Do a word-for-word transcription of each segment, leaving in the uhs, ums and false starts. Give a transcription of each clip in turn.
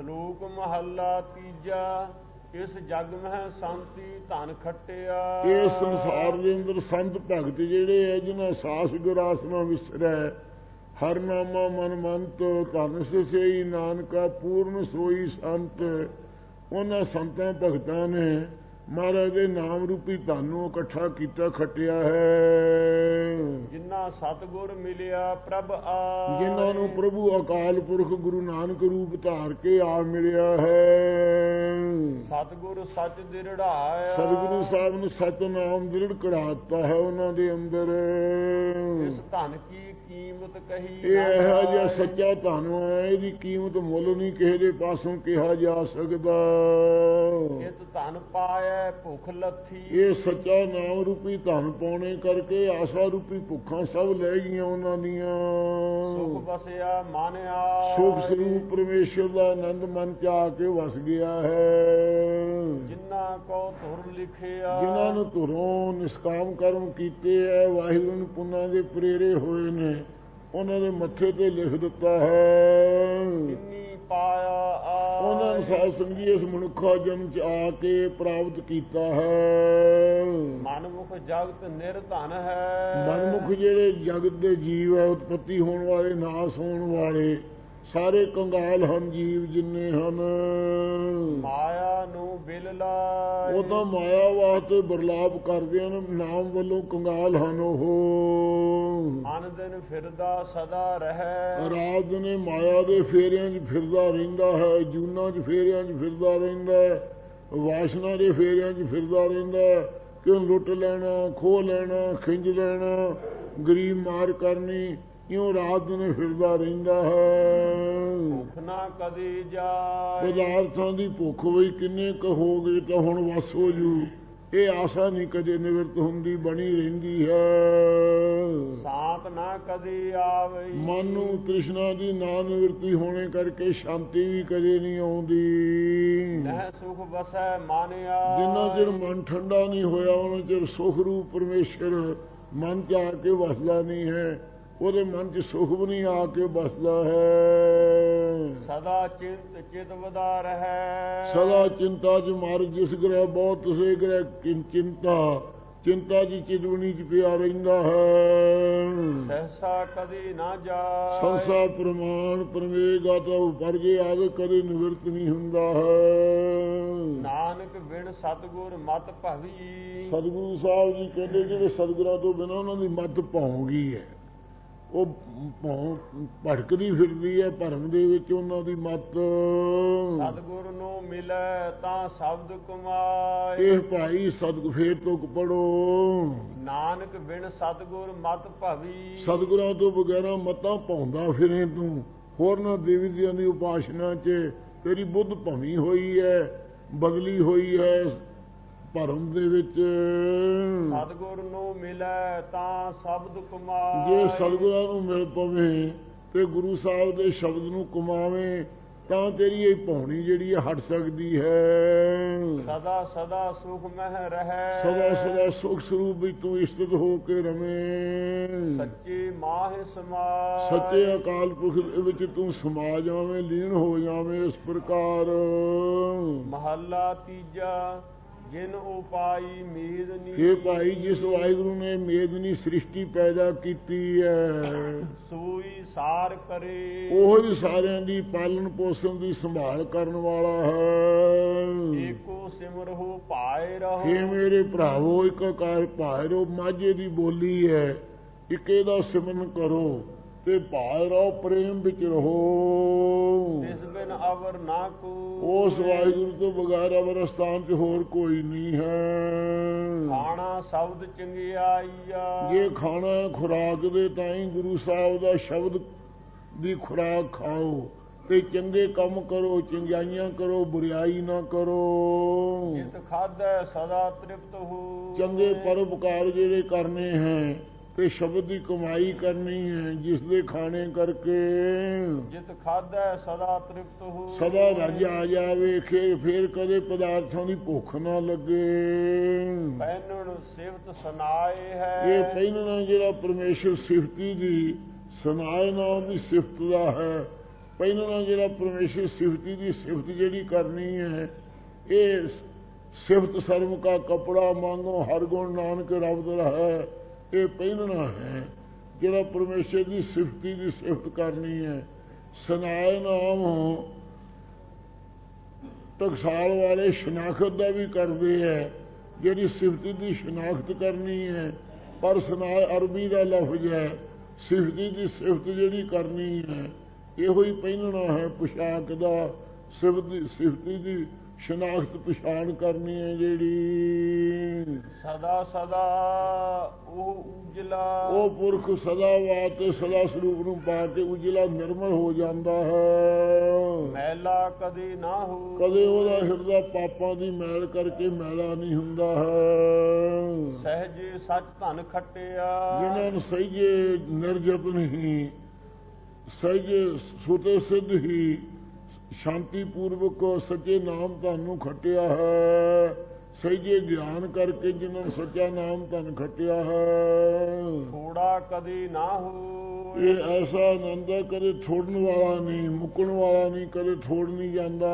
ਸ਼ਲੋਕ ਮਹੱਲਾ ਤੀਜਾ। ਇਸ ਜਗ ਮਹਿ ਸੰਤੀ ਧਨ ਖੱਟਿਆ। ਇਹ ਸੰਸਾਰ ਦੇ ਅੰਦਰ ਸੰਤ ਭਗਤ ਜਿਹੜੇ ਹੈ ਜਿਨ੍ਹਾਂ ਸਾਸ ਗੁਰਾਸ ਨਾ ਵਿਸਰੈ, ਹਰ ਨਾਮਾ ਮਨ ਮੰਤ, ਧਨ ਸੇਈ ਨਾਨਕਾ ਪੂਰਨ ਸੋਈ ਸੰਤ। ਉਹਨਾਂ ਸੰਤਾਂ ਭਗਤਾਂ ਨੇ ਮਹਾਰਾਜ ਦੇ ਨਾਮ ਰੂਪੀ ਧਨ ਨੂੰ ਇਕੱਠਾ ਕੀਤਾ, ਖੱਟਿਆ ਹੈ। ਜਿਨ੍ਹਾਂ ਸਤਿਗੁਰ ਮਿਲਿਆ ਪ੍ਰਭ ਆ, ਜਿਨ੍ਹਾਂ ਨੂੰ ਪ੍ਰਭੂ ਅਕਾਲ ਪੁਰਖ ਗੁਰੂ ਨਾਨਕ ਰੂਪ ਧਾਰ ਕੇ ਆ ਮਿਲਿਆ ਹੈ। ਸਤਿਗੁਰ ਸੱਚ ਦਿਰੜਾਇਆ, ਸਤਿਗੁਰੂ ਸਾਹਿਬ ਨੂੰ ਸਤ ਨਾਮ ਦ੍ਰਿੜ ਕਰਾਤਾ ਹੈ ਉਹਨਾਂ ਦੇ ਅੰਦਰ। ਇਸ ਧਨ ਕੀ ਕੀਮਤ ਕਹੀ, ਇਹ ਇਹੋ ਜਿਹਾ ਸੱਚਾ ਧਨ ਹੈ, ਇਹਦੀ ਕੀਮਤ ਮੁੱਲ ਨਹੀਂ ਕਿਸੇ ਦੇ ਪਾਸੋਂ ਕਿਹਾ ਜਾ ਸਕਦਾ। ਇਤ ਧਨ ਪਾਇਆ ਭੁੱਖ ਲੱਥੀ, ਇਹ ਸੱਚਾ ਨਾਮ ਰੂਪੀ ਧਨ ਪਾਉਣੇ ਕਰਕੇ ਆਸਾ ਰੂਪੀ ਭੁੱਖਾਂ ਸਭ ਲੈ ਗਈਆਂ ਉਹਨਾਂ ਦੀਆਂ। ਸੁਖ ਵਸਿਆ ਮਨ ਆ, ਸੁਖ ਸਰੂਪ ਪਰਮੇਸ਼ਰ ਦਾ ਆਨੰਦ ਮਨ ਚ ਆ ਕੇ ਵਸ ਗਿਆ ਹੈ। ਜਿਨ੍ਹਾਂ ਕੋ ਧੁਰ ਲਿਖਿਆ, ਜਿਨ੍ਹਾਂ ਨੂੰ ਧੁਰੋਂ ਨਿਸ਼ਕਾਮ ਕਰਮ ਕੀਤੇ ਹੈ, ਵਾਹਿਗੁਰੂ ਨੂੰ ਪੁੰਨਾਂ ਦੇ ਪ੍ਰੇਰੇ ਹੋਏ ਨੇ, ਉਹਨਾਂ ਦੇ ਮੱਥੇ ਤੇ ਲਿਖ ਦਿੱਤਾ ਹੈ। ਜਿਨੀ ਪਾਇਆ ਆ, ਉਹਨਾਂ ਨੂੰ ਸਾਧ ਸੰਗੀ ਇਸ ਮਨੁੱਖਾ ਜਨਮ ਚ ਆ ਕੇ ਪ੍ਰਾਪਤ ਕੀਤਾ ਹੈ। ਮਨਮੁਖ ਜਗਤ ਨਿਰਧਨ ਹੈ, ਮਨਮੁਖ ਜਿਹੜੇ ਜਗਤ ਦੇ ਜੀਵ ਹੈ, ਉਤਪਤੀ ਹੋਣ ਵਾਲੇ ਨਾਸ ਹੋਣ ਵਾਲੇ ਸਾਰੇ ਕੰਗਾਲ ਹਨ ਜੀਵ ਜਿੰਨੇ ਹਨ। ਮਾਇਆ ਨੂੰ ਬਿਲ ਲਾਇ, ਉਹ ਤਾਂ ਮਾਇਆ ਵਾਸਤੇ ਬਰਲਾਪ ਕਰਦੇ ਹਨ, ਨਾਮ ਵੱਲੋਂ ਕੰਗਾਲ ਹਨ। ਉਹ ਅਨ ਦਿਨ ਫਿਰਦਾ ਸਦਾ ਰਹਿ, ਰਾਤ ਨੇ ਮਾਇਆ ਦੇ ਫੇਰਿਆਂ 'ਚ ਫਿਰਦਾ ਰਹਿੰਦਾ ਹੈ, ਜੂਨਾਂ 'ਚ ਫੇਰਿਆਂ 'ਚ ਫਿਰਦਾ ਰਹਿੰਦਾ ਹੈ, ਵਾਸ਼ਨਾ ਦੇ ਫੇਰਿਆਂ 'ਚ ਫਿਰਦਾ ਰਹਿੰਦਾ ਹੈ। ਕਿਉਂ ਲੁੱਟ ਲੈਣਾ, ਖੋਹ ਲੈਣਾ, ਖਿੰਜ ਲੈਣਾ, ਗਰੀਬ ਮਾਰ ਕਰਨੀ, ਇਉਂ ਰਾਤ ਦਿਨ ਫਿਰਦਾ ਰਹਿੰਦਾ ਹੈ। ਭੁੱਖ ਨਾ ਕਦੀ ਜਾਏ, ਪਦਾਰਥਾਂ ਦੀ ਭੁੱਖ ਵੀ ਕਿੰਨੇ ਕੁ ਹੋ ਗਈ ਤਾਂ ਹੁਣ ਵਸ ਹੋ ਜੂ, ਇਹ ਆਸਾ ਨਹੀਂ ਕਦੇ ਨਿਵਰਤ ਹੁੰਦੀ, ਬਣੀ ਰਹਿੰਦੀ ਹੈ। ਸ਼ਾਂਤ ਨਾ ਕਦੀ ਆਵੇ, ਮਨ ਨੂੰ ਤ੍ਰਿਸ਼ਨਾ ਦੀ ਨਾ ਨਿਵਰਤੀ ਹੋਣੇ ਕਰਕੇ ਸ਼ਾਂਤੀ ਵੀ ਕਦੇ ਨਹੀਂ ਆਉਂਦੀ। ਨਹਿ ਸੁਖ ਵਸੈ ਮਨ ਆ, ਜਿੰਨਾ ਚਿਰ ਮਨ ਠੰਡਾ ਨਹੀਂ ਹੋਇਆ ਉਹਨਾਂ ਚਿਰ ਸੁਖ ਰੂਪ ਪਰਮੇਸ਼ਰ ਮਨ ਚ ਆ ਕੇ ਵਸਦਾ ਨਹੀਂ ਹੈ, ਉਹਦੇ ਮਨ ਚ ਸੁਖ ਵੀ ਨਹੀਂ ਆ ਕੇ ਵਸਦਾ ਹੈ। ਸਦਾ ਚਿੰਤ ਚਿਤ ਵਧਾ ਰਹਿ, ਸਦਾ ਚਿੰਤਾ ਚ ਮਰ ਜਿਸ ਗ੍ਰਹਿ ਬਹੁਤ ਤਸੇ ਗ੍ਰਹਿ ਚਿੰਤਾ, ਚਿੰਤਾ ਦੀ ਚਿਤਵਣੀ ਚ ਪਿਆ ਰਹਿੰਦਾ ਹੈ। ਸਹਸਾ ਕਦੀ ਨਾ ਜਾਏ, ਸੰਸਾ ਪ੍ਰਮਾਣ ਪਰਵੇਗਾ ਤਾਂ ਉੱਪਰ ਜੇ ਆਗੇ ਕਦੇ ਨਿਵਰਤ ਨਹੀਂ ਹੁੰਦਾ ਹੈ। ਨਾਨਕ ਬਿਨ ਸਤਿਗੁਰ ਮਤ ਭਵੀ, ਸਤਿਗੁਰੂ ਸਾਹਿਬ ਜੀ ਕਹਿੰਦੇ ਜਿਹੜੇ ਸਤਿਗੁਰਾਂ ਤੋਂ ਬਿਨਾਂ ਉਹਨਾਂ ਦੀ ਮੱਤ ਭੌਂ ਗਈ ਹੈ, ਉਹ ਭੌਂ ਭਟਕਦੀ ਫਿਰਦੀ ਹੈ ਭਰਮ ਦੇ ਵਿੱਚ ਉਹਨਾਂ ਦੀ ਮੱਤ। ਸਤਿਗੁਰ ਨੂੰ ਮਿਲੇ ਤਾਂ ਸ਼ਬਦ ਕਮਾਏ, ਇਹ ਭਾਈ ਸਤਿਗੁਰ ਫੇਰ ਤੋਂ ਪੜੋ, ਨਾਨਕ ਬਿਨ ਸਤਿਗੁਰ ਮਤ ਭਵੀ। ਸਤਿਗੁਰਾਂ ਤੋਂ ਬਗੈਰਾ ਮਤਾਂ ਪਾਉਂਦਾ ਫਿਰੇ ਤੂੰ, ਹੋਰਨਾਂ ਦੇਵੀਆਂ ਦੀ ਉਪਾਸਨਾ 'ਚ ਤੇਰੀ ਬੁੱਧ ਭਵੀ ਹੋਈ ਹੈ, ਬਦਲੀ ਹੋਈ ਹੈ ਭਰਮ ਦੇ ਵਿੱਚ। ਸਤਿਗੁਰ ਨੂੰ ਮਿਲੇ ਤਾਂ ਸ਼ਬਦ ਕਮਾਏ, ਜੇ ਸਤਿਗੁਰਾਂ ਨੂੰ ਮਿਲ ਪਵੇ ਤੇ ਗੁਰੂ ਸਾਹਿਬ ਦੇ ਸ਼ਬਦ ਨੂੰ ਕਮਾਵੇ ਤਾਂ ਤੇਰੀ ਇਹ ਭੌਣੀ ਜਿਹੜੀ ਹੈ ਹਟ ਸਕਦੀ ਹੈ। ਸਦਾ ਸਦਾ ਸੁਖ ਮਹਿ ਰਹਿ, ਸਦਾ ਸਦਾ ਸੁਖ ਸਰੂਪ ਵਿੱਚ ਤੂੰ ਇਸਤਤ ਹੋ ਕੇ ਰਵੇਂ। ਸੱਚੇ ਮਾਹਿ ਸਮਾਏ, ਸੱਚੇ ਅਕਾਲ ਪੁਰਖ ਵਿੱਚ ਤੂੰ ਸਮਾ ਜਾਵੇਂ, ਲੀਨ ਹੋ ਜਾਵੇਂ ਇਸ ਪ੍ਰਕਾਰ। ਮਹੱਲਾ ਤੀਜਾ। ਜਿਨ ਉਪਾਈ ਮੇਦਨੀ, ਇਹ ਭਾਈ ਜਿਸ ਵਾਹਿਗੁਰੂ ਨੇ ਮੇਦਨੀ ਸ੍ਰਿਸ਼ਟੀ ਪੈਦਾ ਕੀਤੀ ਹੈ, ਸੋਈ ਸਾਰ ਕਰੇ, ਉਹ ਹੀ ਸਾਰਿਆਂ ਦੀ ਪਾਲਣ ਪੋਸ਼ਣ ਦੀ ਸੰਭਾਲ ਕਰਨ ਵਾਲਾ ਹੈ। ਏਕੋ ਸਿਮਰਹੁ ਭਾਇ ਰਹੋ, ਇਹ ਮੇਰੇ ਭਰਾਵੋ ਇੱਕ ਕਾਰ ਭਾਇ ਰਹੋ, ਮਾਝੇ ਦੀ ਬੋਲੀ ਹੈ, ਇੱਕੇ ਦਾ ਸਿਮਰਨ ਕਰੋ ਤੇ ਭਾਇ ਰਹੋ, ਪ੍ਰੇਮ ਵਿੱਚ ਰਹੋ। ਤਿਸ ਬਿਨ ਅਵਰ ਨਾ ਕੋ, ਉਸ ਵਾਹਿਗੁਰੂ ਤੋਂ ਬਗੈਰ ਅਵਰ ਸਥਾਨ 'ਚ ਹੋਰ ਕੋਈ ਨਹੀਂ ਹੈ। ਖਾਣਾ ਸ਼ਬਦ ਚੰਗਿਆਈਆ, ਜੇ ਖਾਣਾ ਖੁਰਾਕ ਦੇ ਤਾਂ ਹੀ ਗੁਰੂ ਸਾਹਿਬ ਦਾ ਸ਼ਬਦ ਦੀ ਖੁਰਾਕ ਖਾਓ ਤੇ ਚੰਗੇ ਕੰਮ ਕਰੋ, ਚੰਗਿਆਈਆਂ ਕਰੋ, ਬੁਰਿਆਈ ਨਾ ਕਰੋ। ਜਿਤ ਖਾਧੈ ਸਦਾ ਤ੍ਰਿਪਤ ਹੋ, ਚੰਗੇ ਪਰਉਪਕਾਰ ਜਿਹੜੇ ਕਰਨੇ ਹੈ ਤੇ ਸ਼ਬਦ ਦੀ ਕਮਾਈ ਕਰਨੀ ਹੈ, ਜਿਸ ਦੇ ਖਾਣੇ ਕਰਕੇ ਜਿਤ ਖਾਧੈ ਸਦਾ ਤ੍ਰਿਪਤ ਹੋ, ਸਦਾ ਰੱਜ ਆ ਜਾਵੇ, ਫੇਰ ਕਦੇ ਪਦਾਰਥਾਂ ਦੀ ਭੁੱਖ ਨਾ ਲੱਗੇ। ਪਹਿਨਣ ਸਿਫਤ ਸੁਨਾਏ ਹੈ, ਇਹ ਪਹਿਨਣਾ ਜਿਹੜਾ ਪਰਮੇਸ਼ਰ ਸਿਫਤੀ ਦੀ ਸੁਨਾਏ ਨਾਮ ਦੀ ਸਿਫਤ ਦਾ ਹੈ, ਪਹਿਲਾਂ ਜਿਹੜਾ ਪਰਮੇਸ਼ਰ ਸਿਫਤੀ ਦੀ ਸਿਫਤ ਜਿਹੜੀ ਕਰਨੀ ਹੈ, ਇਹ ਸਿਫਤ ਸਰਮ ਕਾ ਕਪੜਾ ਮੰਗੋ ਹਰ ਗੁਣ ਨਾਨਕ ਰਬ ਦਰ ਹੈ, ਇਹ ਪਹਿਲਣਾ ਹੈ। ਜਿਹੜਾ ਪਰਮੇਸ਼ਰ ਦੀ ਸਿਫਤੀ ਦੀ ਸਿਫਤ ਕਰਨੀ ਹੈ, ਸੁਨਾਏ ਨਾਮ ਟਕਸਾਲ ਵਾਲੇ ਸ਼ਨਾਖਤ ਦਾ ਵੀ ਕਰਦੇ ਹੈ, ਜਿਹੜੀ ਸਿਫਤੀ ਦੀ ਸ਼ਨਾਖਤ ਕਰਨੀ ਹੈ। ਪਰ ਸੁਨਾਏ ਅਰਬੀ ਦਾ ਲਫ਼ਜ਼ ਹੈ, ਸਿਫਤੀ ਦੀ ਸਿਫਤ ਜਿਹੜੀ ਕਰਨੀ ਹੈ ਇਹੋ ਹੀ ਪਹਿਨਣਾ ਹੈ ਪੁਸ਼ਾਕ ਦਾ। ਸਿਫਤੀ ਸਿਫਤੀ ਦੀ ਸ਼ਨਾਖਤ ਪਛਾਣ ਕਰਨੀ ਹੈ ਜਿਹੜੀ। ਸਦਾ ਸਦਾ ਉਹ ਉਜਲਾ, ਉਹ ਪੁਰਖ ਸਦਾ ਵਾਤ ਸਦਾ ਸਰੂਪ ਨੂੰ ਪਾ ਕੇ ਉਜਲਾ ਨਿਰਮਲ ਹੋ ਜਾਂਦਾ ਹੈ। ਮੈਲਾ ਕਦੇ ਨਾ ਹੋ, ਕਦੇ ਉਹਦਾ ਹਿਰਦਾ ਪਾਪਾਂ ਦੀ ਮੈਲ ਕਰਕੇ ਮੈਲਾ ਨਹੀਂ ਹੁੰਦਾ ਹੈ। ਸਹਿਜੇ ਸੱਚ ਧਨ ਖੱਟਿਆ, ਜਿਨ੍ਹਾਂ ਨੂੰ ਸਹਿਜੇ ਨਿਰਜਤ ਨਹੀਂ, ਸਹਿਜੇ ਸੁਤੇ ਸਿੱਧ ਹੀ ਸ਼ਾਂਤੀ ਪੂਰਵਕ ਸੱਚੇ ਨਾਮ ਤੁਹਾਨੂੰ ਖੱਟਿਆ ਹੈ। ਸਹਿਜੇ ਗਿਆਨ ਕਰਕੇ ਜਿਨ੍ਹਾਂ ਨੂੰ ਸੱਚਾ ਨਾਮ ਤੁਹਾਨੂੰ ਖੱਟਿਆ ਹੈ। ਥੋੜਾ ਕਦੇ ਨਾ ਹੋ, ਇਹ ਐਸਾ ਆਨੰਦ ਹੈ ਕਦੇ ਥੋੜਨ ਵਾਲਾ ਨਹੀਂ, ਮੁੱਕਣ ਵਾਲਾ ਨਹੀਂ, ਕਦੇ ਥੋੜ ਨਹੀਂ ਜਾਂਦਾ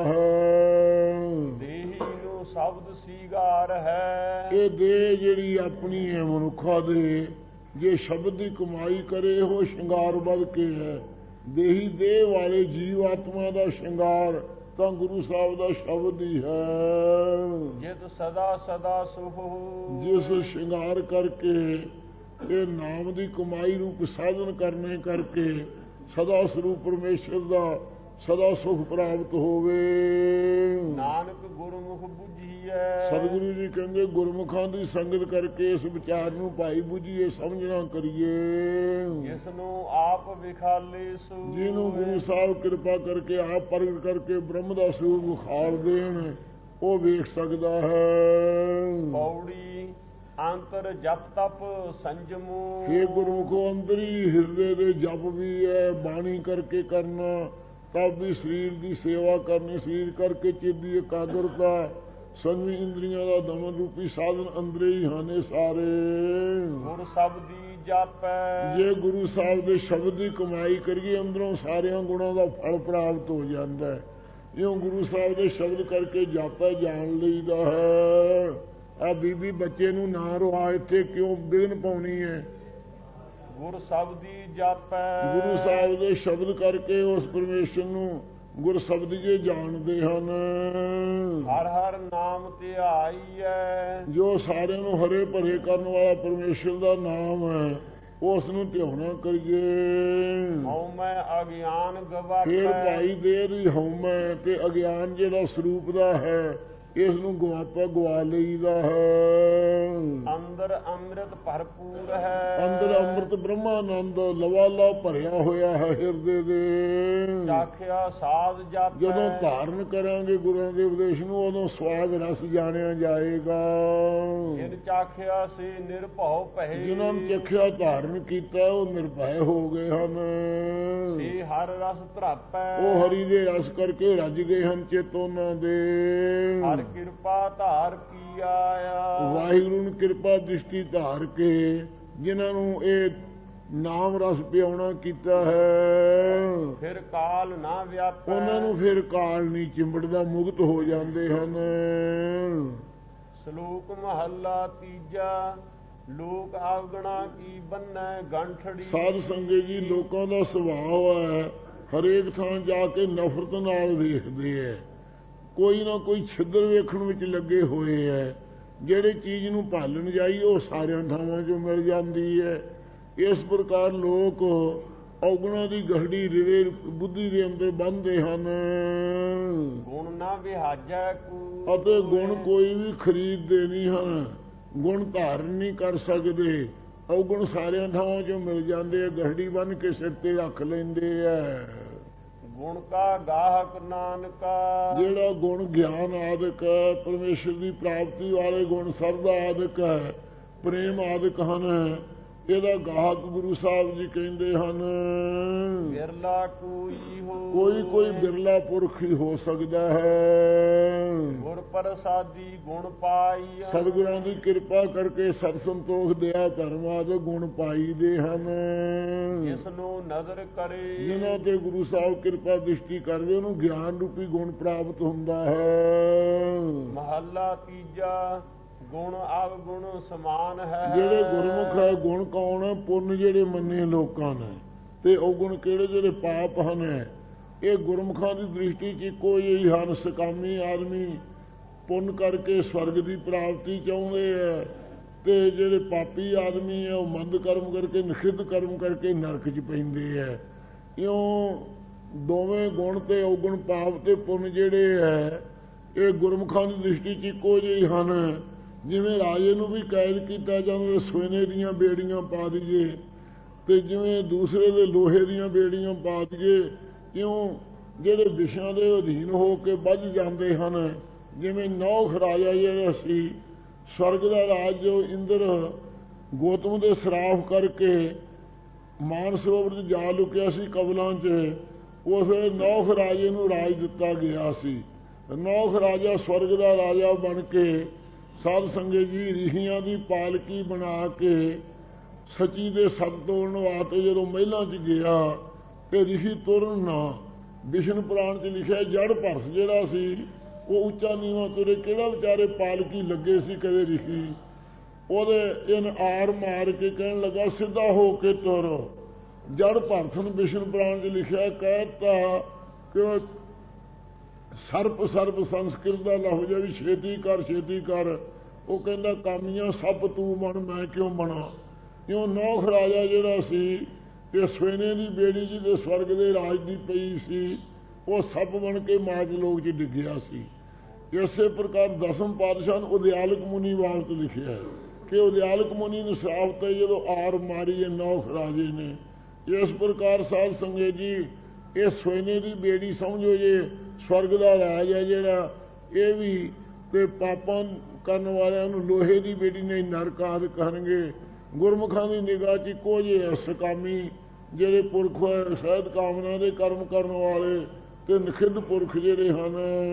ਹੈ। ਦੇਹੀ ਨੂੰ ਸ਼ਬਦ ਸੀਗਾਰ ਹੈ, ਇਹ ਦੇਹ ਜਿਹੜੀ ਆਪਣੀ ਹੈ ਮਨੁੱਖਾ ਦੇ, ਜੇ ਸ਼ਬਦ ਦੀ ਕਮਾਈ ਕਰੇ ਉਹ ਸ਼ਿੰਗਾਰ ਵੱਧ ਕੇ ਹੈ। ਦੇਹੀ ਦੇਹ ਵਾਲੇ ਜੀਵ ਆਤਮਾ ਦਾ ਸ਼ਿੰਗਾਰ ਤਾਂ ਗੁਰੂ ਸਾਹਿਬ ਦਾ ਸ਼ਬਦ ਹੀ ਹੈ। ਜਿਤ ਸਦਾ ਸਦਾ ਸੁਖ, ਜਿਸ ਸ਼ਿੰਗਾਰ ਕਰਕੇ ਇਹ ਨਾਮ ਦੀ ਕਮਾਈ ਨੂੰ ਸਾਧਨ ਕਰਨੇ ਕਰਕੇ ਸਦਾ ਸਰੂਪ ਪਰਮੇਸ਼ਰ ਦਾ ਸਦਾ ਸੁਖ ਪ੍ਰਾਪਤ ਹੋਵੇ। ਨਾਨਕ ਗੁਰਮੁਖ ਬੁੱਝੀਐ, ਸਤਿਗੁਰੂ ਜੀ ਕਹਿੰਦੇ ਗੁਰਮੁਖਾਂ ਦੀ ਸੰਗਤ ਕਰਕੇ ਇਸ ਵਿਚਾਰ ਨੂੰ ਭਾਈ ਬੁੱਝੀਏ, ਸਮਝਣਾ ਕਰੀਏ। ਜਿਸ ਨੂੰ ਆਪ ਵਿਖਾਲੇ ਸੋ, ਜਿਹਨੂੰ ਗੁਰੂ ਸਾਹਿਬ ਕਿਰਪਾ ਕਰਕੇ ਆਪ ਪ੍ਰਗਟ ਕਰਕੇ ਬ੍ਰਹਮ ਦਾ ਸਰੂਪ ਵਿਖਾਲ ਦੇਣ, ਉਹ ਵੇਖ ਸਕਦਾ ਹੈ। ਪੌੜੀ ਅੰਤਰ ਜਪ ਤਪ ਸੰਜਮੋ, ਇਹ ਗੁਰਮੁਖੋ ਅੰਦਰੀ ਹਿਰਦੇ ਦੇ ਜਪ ਵੀ ਹੈ, ਬਾਣੀ ਕਰਕੇ ਕਰਨਾ, ਤਬ ਵੀ ਸਰੀਰ ਦੀ ਸੇਵਾ ਕਰਨੀ, ਸਰੀਰ ਕਰਕੇ ਚਿੱਤ ਦੀ ਇਕਾਗਰਤਾ, ਸੰਜਮੀ ਇੰਦਰੀਆਂ ਦਾ ਦਮਨ ਰੂਪੀ ਸਾਧਨ ਅੰਦਰੇ ਹੀ ਹਨ ਸਾਰੇ। ਗੁਰ ਸ਼ਬਦੀ ਜਾਪੈ, ਜੇ ਗੁਰੂ ਸਾਹਿਬ ਦੇ ਸ਼ਬਦ ਦੀ ਕਮਾਈ ਕਰੀਏ ਅੰਦਰੋਂ ਸਾਰਿਆਂ ਗੁਣਾਂ ਦਾ ਫਲ ਪ੍ਰਾਪਤ ਹੋ ਜਾਂਦਾ ਹੈ। ਇਉਂ ਗੁਰੂ ਸਾਹਿਬ ਦੇ ਸ਼ਬਦ ਕਰਕੇ ਜਾਪੈ ਜਾਣ ਲਈਦਾ ਹੈ। ਆ ਬੀਬੀ ਬੱਚੇ ਨੂੰ ਨਾ ਰਵਾ, ਇੱਥੇ ਕਿਉਂ ਬਿਘਨ ਪਾਉਣੀ ਹੈ? ਗੁਰ ਸ਼ਬਦੀ ਜਾਪੈ, ਗੁਰੂ ਸਾਹਿਬ ਦੇ ਸ਼ਬਦ ਕਰਕੇ ਉਸ ਪਰਮੇਸ਼ਰ ਨੂੰ ਗੁਰ ਸ਼ਬਦ ਜੇ ਜਾਣਦੇ ਹਨ। ਹਰ ਹਰ ਨਾਮ ਧਿਆਈਐ, ਜੋ ਸਾਰਿਆਂ ਨੂੰ ਹਰੇ ਭਰੇ ਕਰਨ ਵਾਲਾ ਪਰਮੇਸ਼ਰ ਦਾ ਨਾਮ ਹੈ, ਉਸ ਨੂੰ ਧਿਆਉਣਾ ਕਰੀਏ। ਹਉਮੈ ਅਗਿਆਨ ਗਵਾਪੈ, ਫੇਰ ਭਾਈ ਦੇਹ ਦੀ ਹਉਮੈ ਤੇ ਅਗਿਆਨ ਜਿਹੜਾ ਸਰੂਪ ਦਾ ਹੈ, ਇਸ ਨੂੰ ਗਵਾਪਾ ਗਵਾ ਲਈਦਾ ਹੈ। ਅੰਦਰ ਅੰਮ੍ਰਿਤ ਭਰਪੂਰ ਹੈ, ਅੰਦਰ ਅੰਮ੍ਰਿਤ ਬ੍ਰਹਮਾਨੰਦ ਲਵਾਲਾ ਭਰਿਆ ਹੋਇਆ ਹੈ ਹਿਰਦੇ ਦੇ। ਚਾਖਿਆ ਸਾਧ ਜਾਪੈ, ਜਦੋਂ ਧਾਰਨ ਕਰਾਂਗੇ ਗੁਰਾਂ ਦੇ ਉਪਦੇਸ਼ ਨੂੰ, ਉਦੋਂ ਸਵਾਦ ਰਸ ਜਾਣਿਆ ਜਾਏਗਾ। ਜਿਨ ਚਾਖਿਆ ਸੇ ਨਿਰਭਉ ਭਏ, ਜਿਨ੍ਹਾਂ ਨੂੰ ਚਖਿਆ ਧਾਰਨ ਕੀਤਾ ਉਹ ਨਿਰਭੈ ਹੋ ਗਏ ਹਨ। ਸੇ ਹਰ ਰਸ ਧਰਾਪੈ, ਉਹ ਹਰੀ ਦੇ ਰਸ ਕਰਕੇ ਰੱਜ ਗਏ ਹਨ ਚਿੱਤ ਉਹਨਾਂ ਦੇ। ਹਰ ਕਿਰਪਾ ਧਾਰ ਕੀ ਆਇਆ, ਵਾਹਿਗੁਰੂ ਨੇ ਕਿਰਪਾ ਦ੍ਰਿਸ਼ਟੀ ਧਾਰ ਕੇ ਜਿਨ੍ਹਾਂ ਨੂੰ ਇਹ ਨਾਮ ਰਸ ਪਿਆਉਣਾ ਕੀਤਾ ਹੈ, ਫਿਰ ਕਾਲ ਨਾ ਵਿਆਪੈ, ਉਹਨਾਂ ਨੂੰ ਫਿਰ ਕਾਲ ਨਹੀਂ ਚਿੰਬੜਦਾ, ਮੁਕਤ ਹੋ ਜਾਂਦੇ ਹਨ। ਸ਼ਲੋਕ ਮਹੱਲਾ ਤੀਜਾ। ਲੋਕ ਆਵਗਣਾ ਕੀ ਬੰਨੈ ਗੰਠੜੀ, ਸਾਧ ਸੰਗਤ ਜੀ ਲੋਕਾਂ ਦਾ ਸੁਭਾਅ ਹੈ ਹਰੇਕ ਥਾਂ ਜਾ ਕੇ ਨਫ਼ਰਤ ਨਾਲ ਵੇਖਦੇ ਹੈ, ਕੋਈ ਨਾ ਕੋਈ ਛਿੱਦਰ ਵੇਖਣ ਵਿੱਚ ਲੱਗੇ ਹੋਏ ਹੈ। ਜਿਹੜੇ ਚੀਜ਼ ਨੂੰ ਭਾਲਣ ਜਾਈ ਉਹ ਸਾਰਿਆਂ ਥਾਵਾਂ 'ਚੋਂ ਮਿਲ ਜਾਂਦੀ ਹੈ। ਇਸ ਪ੍ਰਕਾਰ ਲੋਕ ਔਗਣਾ ਦੀ ਗਹੜੀ ਹਿਰਦੇ ਬੁੱਧੀ ਦੇ ਅੰਦਰ ਬੰਨ੍ਹਦੇ ਹਨ। ਗੁਣ ਨਾ ਵਿਹਾਜੈ ਕੋ, ਅਤੇ ਗੁਣ ਕੋਈ ਵੀ ਖਰੀਦਦੇ ਨਹੀਂ ਹਨ, ਗੁਣ ਧਾਰਨ ਨਹੀਂ ਕਰ ਸਕਦੇ। ਔਗਣ ਸਾਰਿਆਂ ਥਾਵਾਂ 'ਚੋਂ ਮਿਲ ਜਾਂਦੇ ਆ, ਗਹੜੀ ਬੰਨ੍ਹ ਕੇ ਸਿਰ ਤੇ ਰੱਖ ਲੈਂਦੇ ਆ। ਗੁਣ ਕਾ ਗਾਹਕ ਨਾਨਕਾ, ਜਿਹੜਾ ਗੁਣ ਗਿਆਨ ਆਦਿਕ ਹੈ, ਪਰਮੇਸ਼ਰ ਦੀ ਪ੍ਰਾਪਤੀ ਵਾਲੇ ਗੁਣ ਸਰਦਾ ਆਦਿਕ ਹੈ, ਪ੍ਰੇਮ ਆਦਿਕ ਹਨ, ਇਹਦਾ ਗਾਹਕ ਗੁਰੂ ਸਾਹਿਬ ਜੀ ਕਹਿੰਦੇ ਹਨ ਬਿਰਲਾ ਕੋਈ ਹੋ ਕੋਈ ਕੋਈ ਬਿਰਲਾ ਪੁਰਖ ਹੀ ਹੋ ਸਕਦਾ ਹੈ। ਗੁਰ ਪ੍ਰਸਾਦੀ ਗੁਣ ਪਾਈ ਸਤਿਗੁਰਾਂ ਦੀ ਕਿਰਪਾ ਕਰਕੇ ਸਤ ਸੰਤੋਖ ਦਇਆ ਧਰਮ ਆਦਿ ਗੁਣ ਪਾਈ ਦੇ ਹਨ। ਜਿਸ ਨੂੰ ਨਜ਼ਰ ਕਰੇ ਜਿਨ੍ਹਾਂ ਤੇ ਗੁਰੂ ਸਾਹਿਬ ਕਿਰਪਾ ਦ੍ਰਿਸ਼ਟੀ ਕਰਦੇ ਉਹਨੂੰ ਗਿਆਨ ਰੂਪੀ ਗੁਣ ਪ੍ਰਾਪਤ ਹੁੰਦਾ ਹੈ। ਮਹੱਲਾ ਤੀਜਾ ਗੁਣ ਅਵਗੁਣ ਸਮਾਨ ਹੈ। ਜਿਹੜੇ ਗੁਰਮੁਖ ਹੈ ਗੁਣ ਕੌਣ ਹੈ? ਪੁੰਨ ਜਿਹੜੇ ਮੰਨੇ ਲੋਕਾਂ ਨੇ, ਤੇ ਔਗੁਣ ਕਿਹੜੇ? ਜਿਹੜੇ ਪਾਪ ਹਨ। ਇਹ ਗੁਰਮੁਖਾਂ ਦੀ ਦ੍ਰਿਸ਼ਟੀ 'ਚ ਇੱਕੋ ਜਿਹੀ ਹਨ। ਸਕਾਮੀ ਆਦਮੀ ਪੁੰਨ ਕਰਕੇ ਸਵਰਗ ਦੀ ਪ੍ਰਾਪਤੀ ਚਾਹੁੰਦੇ ਹੈ, ਤੇ ਜਿਹੜੇ ਪਾਪੀ ਆਦਮੀ ਹੈ ਉਹ ਮੰਦ ਕਰਮ ਕਰਕੇ ਨਿਖਿੱਧ ਕਰਮ ਕਰਕੇ ਨਰਕ 'ਚ ਪੈਂਦੇ ਹੈ। ਇਉਂ ਦੋਵੇਂ ਗੁਣ ਤੇ ਔਗੁਣ ਪਾਪ ਤੇ ਪੁੰਨ ਜਿਹੜੇ ਹੈ ਇਹ ਗੁਰਮੁਖਾਂ ਦੀ ਦ੍ਰਿਸ਼ਟੀ 'ਚ ਇੱਕੋ ਜਿਹੇ ਹਨ। ਜਿਵੇਂ ਰਾਜੇ ਨੂੰ ਵੀ ਕੈਦ ਕੀਤਾ ਜਾਂਦਾ ਸੋਨੇ ਦੀਆਂ ਬੇੜੀਆਂ ਪਾ ਦਈਏ, ਤੇ ਜਿਵੇਂ ਦੂਸਰੇ ਦੇ ਲੋਹੇ ਦੀਆਂ ਬੇੜੀਆਂ ਪਾ ਦਈਏ, ਇਉਂ ਜਿਹੜੇ ਵਿਸ਼ਿਆਂ ਦੇ ਅਧੀਨ ਹੋ ਕੇ ਵੱਜ ਜਾਂਦੇ ਹਨ। ਜਿਵੇਂ ਨੌਖ ਰਾਜਾ ਜਿਹੜਾ ਸੀ ਸਵਰਗ ਦਾ ਰਾਜ, ਜੋ ਇੰਦਰ ਗੌਤਮ ਦੇ ਸਰਾਫ ਕਰਕੇ ਮਾਨ ਸਰੋਵਰ 'ਚ ਜਾ ਲੁਕਿਆ ਸੀ ਕਬਲਾਂ 'ਚ, ਉਸ ਵੇਲੇ ਨੌਖ ਰਾਜੇ ਨੂੰ ਰਾਜ ਦਿੱਤਾ ਗਿਆ ਸੀ। ਨੌਖ ਰਾਜਾ ਸਵਰਗ ਦਾ ਰਾਜਾ ਬਣ ਕੇ ਸਾਧ ਸੰਗਤ ਜੀ ਰਿਸ਼ੀਆਂ ਦੀ ਪਾਲਕੀ ਬਣਾ ਕੇ ਸੱਚੀ ਦੇ ਸੱਤ ਤੋੜਨ ਵਾਸਤੇ ਜਦੋਂ ਮਹਿਲਾਂ 'ਚ ਗਿਆ ਤੇ ਰਿਸ਼ੀ ਤੁਰਨ ਨਾ, ਵਿਸ਼ਨ ਪੁਰਾਣ 'ਚ ਲਿਖਿਆ ਜੜ ਭਰਸ ਜਿਹੜਾ ਸੀ ਉਹ ਉੱਚਾ ਨੀਵਾਂ ਤੁਰੇ। ਕਿਹੜਾ ਵਿਚਾਰੇ ਪਾਲਕੀ ਲੱਗੇ ਸੀ ਕਦੇ ਰਿਸ਼ੀ, ਉਹਦੇ ਇਹਨ ਆਰ ਮਾਰ ਕੇ ਕਹਿਣ ਲੱਗਾ ਸਿੱਧਾ ਹੋ ਕੇ ਤੁਰ। ਜੜ ਭਰਸਨ ਵਿਸ਼ਨ ਪੁਰਾਣ 'ਚ ਲਿਖਿਆ ਕਹਿਤਾ ਕਿ ਸਰਪ ਸਰਪ ਸੰਸਕ੍ਰਿਤ ਦਾ ਲਫ਼ਜ਼ ਹੈ ਵੀ ਛੇਤੀ ਕਰ ਛੇਤੀ ਕਰ। ਉਹ ਕਹਿੰਦਾ ਕਾਮੀਆਂ ਸਭ ਤੂੰ ਬਣ ਮੈਂ ਕਿਉਂ ਬਣਾ। ਇਉਂ ਨੌਖ ਰਾਜਾ ਜਿਹੜਾ ਸੀ ਤੇ ਸਵੇਨੇ ਦੀ ਬੇੜੀ ਜਿਹਦੇ ਸਵਰਗ ਦੇ ਰਾਜ ਦੀ ਪਈ ਸੀ ਉਹ ਸੱਪ ਬਣ ਕੇ ਮਾਤ ਲੋਕ 'ਚ ਡਿੱਗਿਆ ਸੀ। ਇਸੇ ਪ੍ਰਕਾਰ ਦਸਮ ਪਾਤਸ਼ਾਹ ਨੇ ਉਦਿਆਲਕ ਮੁਨੀ ਬਾਬਤ ਲਿਖਿਆ ਹੈ ਕਿ ਉਦਿਆਲਕ ਮੁਨੀ ਨੂੰ ਸਰਾਫ ਤੇ ਜਦੋਂ ਆਰ ਮਾਰੀ ਹੈ ਨੌਖ ਰਾਜੇ ਨੇ। ਇਸ ਪ੍ਰਕਾਰ ਸਾਧ ਸੰਗਤ ਜੀ ਇਹ ਸੋਨੇ ਦੀ ਬੇੜੀ ਸਮਝੋ ਜੇ ਸਵਰਗ ਦਾ ਰਾਜ ਹੈ ਜਿਹੜਾ, ਇਹ ਵੀ ਤੇ ਪਾਪਾਂ ਕਰਨ ਵਾਲਿਆਂ ਨੂੰ ਲੋਹੇ ਦੀ ਬੇੜੀ ਨਹੀਂ ਨਰਕ ਆਦਿ ਕਰਨਗੇ। ਗੁਰਮੁਖਾਂ ਦੀ ਨਿਗਾਹ 'ਚ ਇੱਕੋ ਜਿਹੇ ਸਕਾਮੀ ਜਿਹੜੇ ਪੁਰਖ ਸਹਿਤ ਕਾਮਨਾ ਦੇ ਕਰਮ ਕਰਨ ਵਾਲੇ ਤੇ ਨਿਖਿੱਧ ਪੁਰਖ ਜਿਹੜੇ ਹਨ।